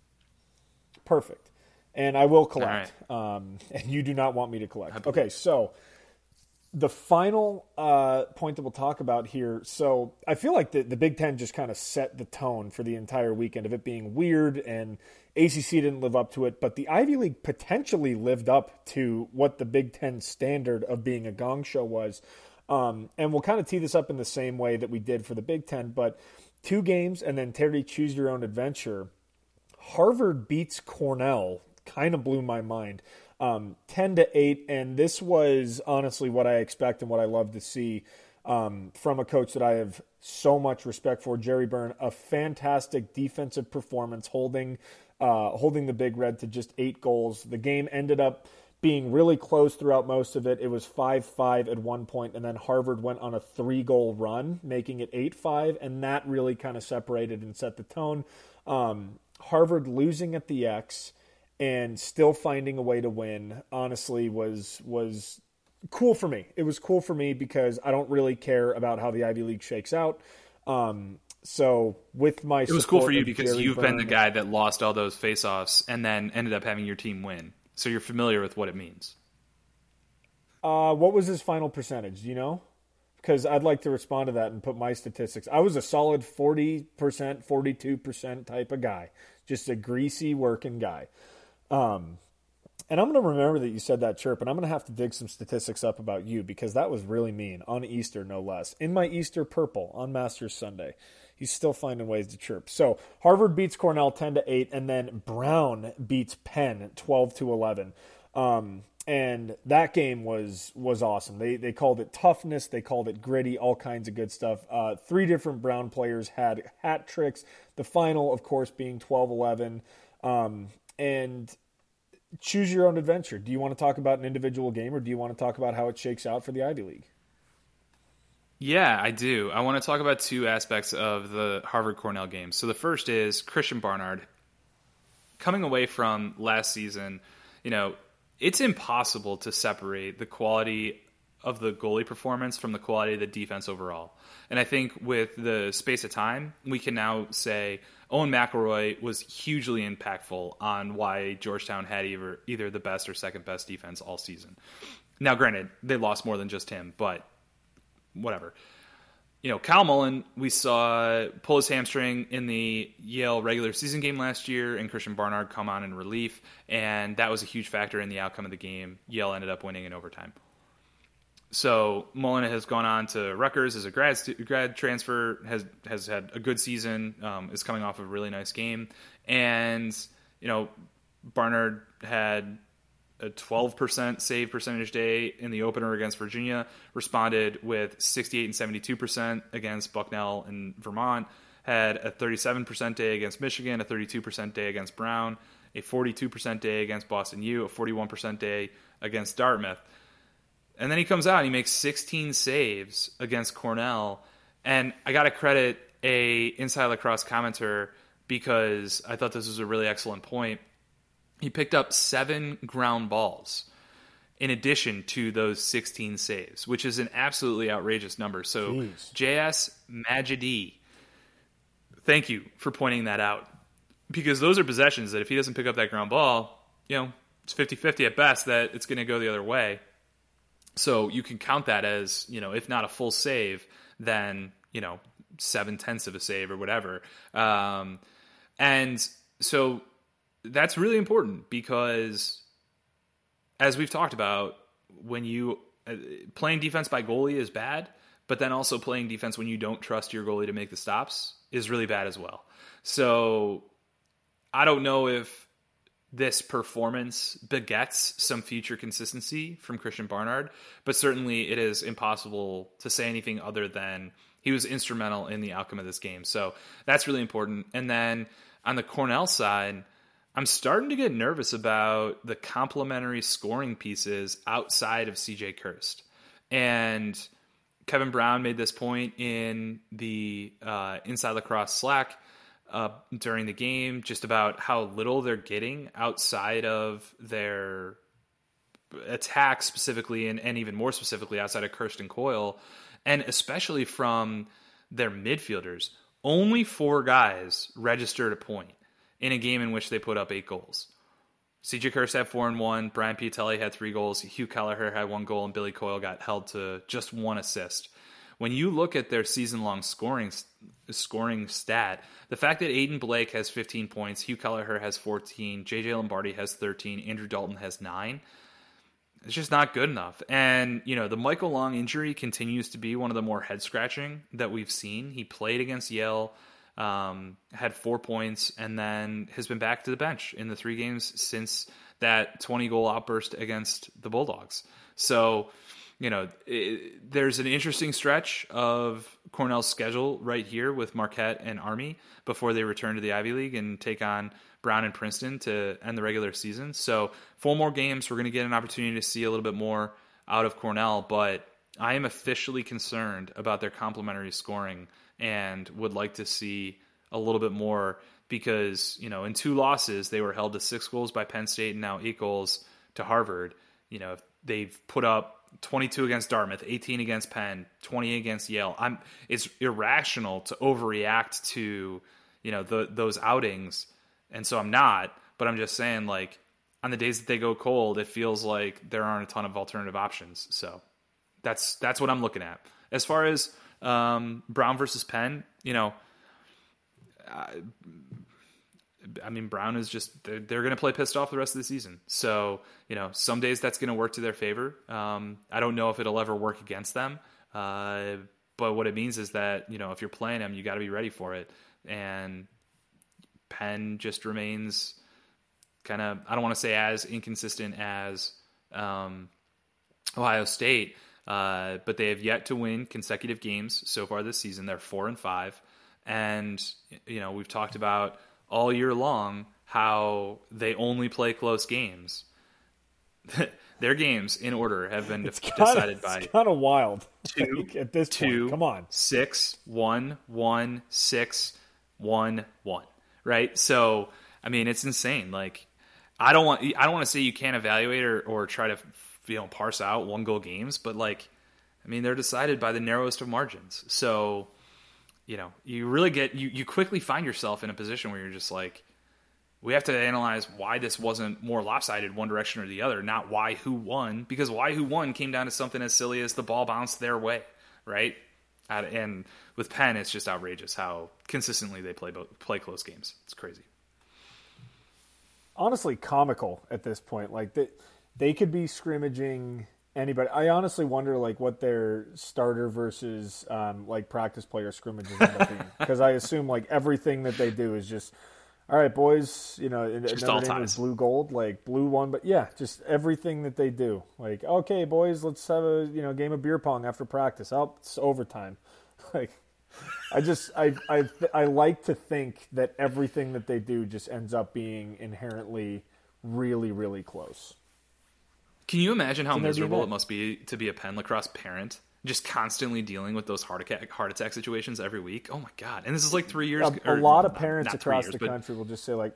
Perfect. And I will collect. Um, and you do not want me to collect. Okay, so the final uh, point that we'll talk about here. So I feel like the, the Big Ten just kind of set the tone for the entire weekend of it being weird, and A C C didn't live up to it. But the Ivy League potentially lived up to what the Big Ten standard of being a gong show was. Um, and we'll kind of tee this up in the same way that we did for the Big Ten. But two games and then Terry, choose your own adventure. Harvard beats Cornell. Kind of blew my mind. Um, ten to eight, and this was honestly what I expect and what I love to see um, from a coach that I have so much respect for, Jerry Byrne. A fantastic defensive performance, holding uh, holding the Big Red to just eight goals. The game ended up being really close throughout most of it. It was five five at one point, and then Harvard went on a three-goal run, making it eight five, and that really kind of separated and set the tone. Um, Harvard losing at the X and still finding a way to win, honestly, was was cool for me. It was cool for me because I don't really care about how the Ivy League shakes out. Um, so with my It was cool for you of because Jerry you've been the Byrne- guy that lost all those face-offs and then ended up having your team win. So you're familiar with what it means. Uh, what was his final percentage? Do you know? Because I'd like to respond to that and put my statistics. I was a solid forty percent, forty-two percent type of guy. Just a greasy working guy. Um, and I'm going to remember that you said that chirp, and I'm going to have to dig some statistics up about you because that was really mean on Easter, no less. In my Easter purple on Masters Sunday, he's still finding ways to chirp. So Harvard beats Cornell ten to eight, and then Brown beats Penn twelve to eleven. Um, and that game was was awesome. They they called it toughness, they called it gritty, all kinds of good stuff. Uh, three different Brown players had hat tricks. The final, of course, being twelve eleven. Um, and choose your own adventure. Do you want to talk about an individual game, or do you want to talk about how it shakes out for the Ivy League? Yeah, I do. I want to talk about two aspects of the Harvard-Cornell game. So the first is Christian Barnard. Coming away from last season, you know, it's impossible to separate the quality of the goalie performance from the quality of the defense overall. And I think with the space of time, we can now say Owen McElroy was hugely impactful on why Georgetown had either, either the best or second best defense all season. Now, granted, they lost more than just him, but whatever. You know, Kyle Mullen, we saw pull his hamstring in the Yale regular season game last year, and Christian Barnard come on in relief, and that was a huge factor in the outcome of the game. Yale ended up winning in overtime. So Mullen has gone on to Rutgers as a grad grad transfer, has has had a good season, um, is coming off a really nice game, and you know Barnard had a twelve percent save percentage day in the opener against Virginia, responded with sixty-eight and seventy-two percent against Bucknell and Vermont, had a thirty-seven percent day against Michigan, a thirty-two percent day against Brown, a forty-two percent day against Boston U, a forty-one percent day against Dartmouth. And then he comes out and he makes sixteen saves against Cornell. And I got to credit a Inside Lacrosse commenter because I thought this was a really excellent point. He picked up seven ground balls in addition to those sixteen saves, which is an absolutely outrageous number. So Jeez. J S Majidi, thank you for pointing that out. Because those are possessions that if he doesn't pick up that ground ball, you know, it's fifty-fifty at best that it's going to go the other way. So you can count that as, you know, if not a full save, then, you know, seven-tenths of a save or whatever. Um, and so that's really important because, as we've talked about, when you uh, playing defense by goalie is bad, but then also playing defense when you don't trust your goalie to make the stops is really bad as well. So I don't know if this performance begets some future consistency from Christian Barnard, but certainly it is impossible to say anything other than he was instrumental in the outcome of this game. So that's really important. And then on the Cornell side, I'm starting to get nervous about the complementary scoring pieces outside of C J Kirst. And Kevin Brown made this point in the uh, Inside Lacrosse Slack uh, during the game, just about how little they're getting outside of their attack specifically, and, and even more specifically outside of Kirsten Coyle, and especially from their midfielders. Only four guys registered a point in a game in which they put up eight goals. C J Kirst had four and one, Brian Piatelli had three goals, Hugh Kelleher had one goal, and Billy Coyle got held to just one assist. When you look at their season-long scoring scoring stat, the fact that Aiden Blake has fifteen points, Hugh Kelleher has fourteen, J J Lombardi has thirteen, Andrew Dalton has nine, it's just not good enough. And, you know, the Michael Long injury continues to be one of the more head-scratching that we've seen. He played against Yale, um, had four points, and then has been back to the bench in the three games since that twenty-goal outburst against the Bulldogs. So, you know, it, there's an interesting stretch of Cornell's schedule right here with Marquette and Army before they return to the Ivy League and take on Brown and Princeton to end the regular season. So four more games, we're going to get an opportunity to see a little bit more out of Cornell, but I am officially concerned about their complementary scoring and would like to see a little bit more because, you know, in two losses, they were held to six goals by Penn State and now eight goals to Harvard. You know, they've put up twenty-two against Dartmouth, eighteen against Penn, twenty against Yale. I'm it's irrational to overreact to, you know, the, those outings. And so I'm not, but I'm just saying, like, on the days that they go cold, it feels like there aren't a ton of alternative options. So that's, that's what I'm looking at. As far as um, Brown versus Penn, you know, I, I mean, Brown is just, they're, they're going to play pissed off the rest of the season. So, you know, some days that's going to work to their favor. Um, I don't know if it'll ever work against them. Uh, but what it means is that, you know, if you're playing them, you got to be ready for it. And Penn just remains kind of, I don't want to say as inconsistent as um, Ohio State, uh, but they have yet to win consecutive games so far this season. They're four and five. And, you know, we've talked about all year long how they only play close games. Their games in order have been it's decided kinda, by it's kind of wild two, like, at this two, point. Come on, six, one, one, six, one, one. Right? So, I mean, it's insane. Like, I don't want I don't want to say you can't evaluate or, or try to, you know, parse out one goal games, but like, I mean, they're decided by the narrowest of margins. So, you know, you really get you you quickly find yourself in a position where you're just like, we have to analyze why this wasn't more lopsided one direction or the other, not why who won, because why who won came down to something as silly as the ball bounced their way, right? And with Penn, it's just outrageous how consistently they play play close games. It's crazy. Honestly, comical at this point. Like they, they could be scrimmaging anybody. I honestly wonder like what their starter versus um, like practice player scrimmages end up being, because I assume like everything that they do is just, all right, boys. You know, just Notre Dame is blue gold, like blue one, but yeah, just everything that they do. Like, okay, boys, let's have a you know game of beer pong after practice. Oh, it's overtime. Like, I just I I I like to think that everything that they do just ends up being inherently really really close. Can you imagine how So maybe miserable that- it must be to be a Penn lacrosse parent, just constantly dealing with those heart attack heart attack situations every week? Oh my god! And this is like three years. A, a or, lot of not- parents not three across years, the but country will just say like,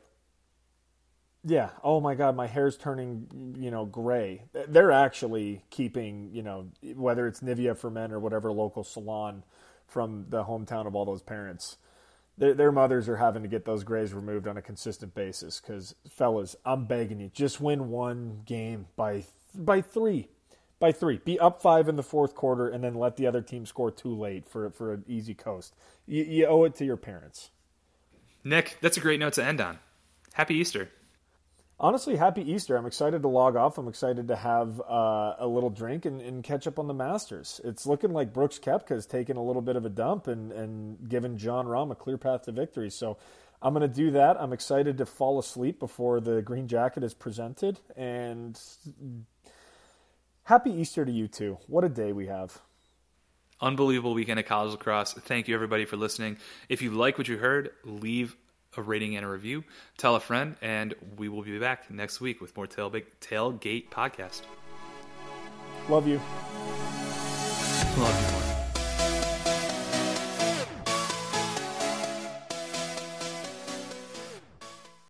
yeah, oh my God, my hair's turning, you know, gray. They're actually keeping, you know, whether it's Nivea for Men or whatever local salon from the hometown of all those parents, their, their mothers are having to get those grays removed on a consistent basis. Because, fellas, I'm begging you, just win one game by by three. By three. Be up five in the fourth quarter and then let the other team score too late for, for an easy coast. You, you owe it to your parents. Nick, that's a great note to end on. Happy Easter. honestly, happy Easter. I'm excited to log off. I'm excited to have uh, a little drink and, and catch up on the Masters. It's looking like Brooks Koepka's taken a little bit of a dump and, and given Jon Rahm a clear path to victory. So I'm going to do that. I'm excited to fall asleep before the green jacket is presented. And happy Easter to you too. What a day we have. Unbelievable weekend of college lacrosse. Thank you, everybody, for listening. If you like what you heard, leave a rating and a review. Tell a friend, and we will be back next week with more Tailgate, Tailgate Podcast. Love you. Love you more.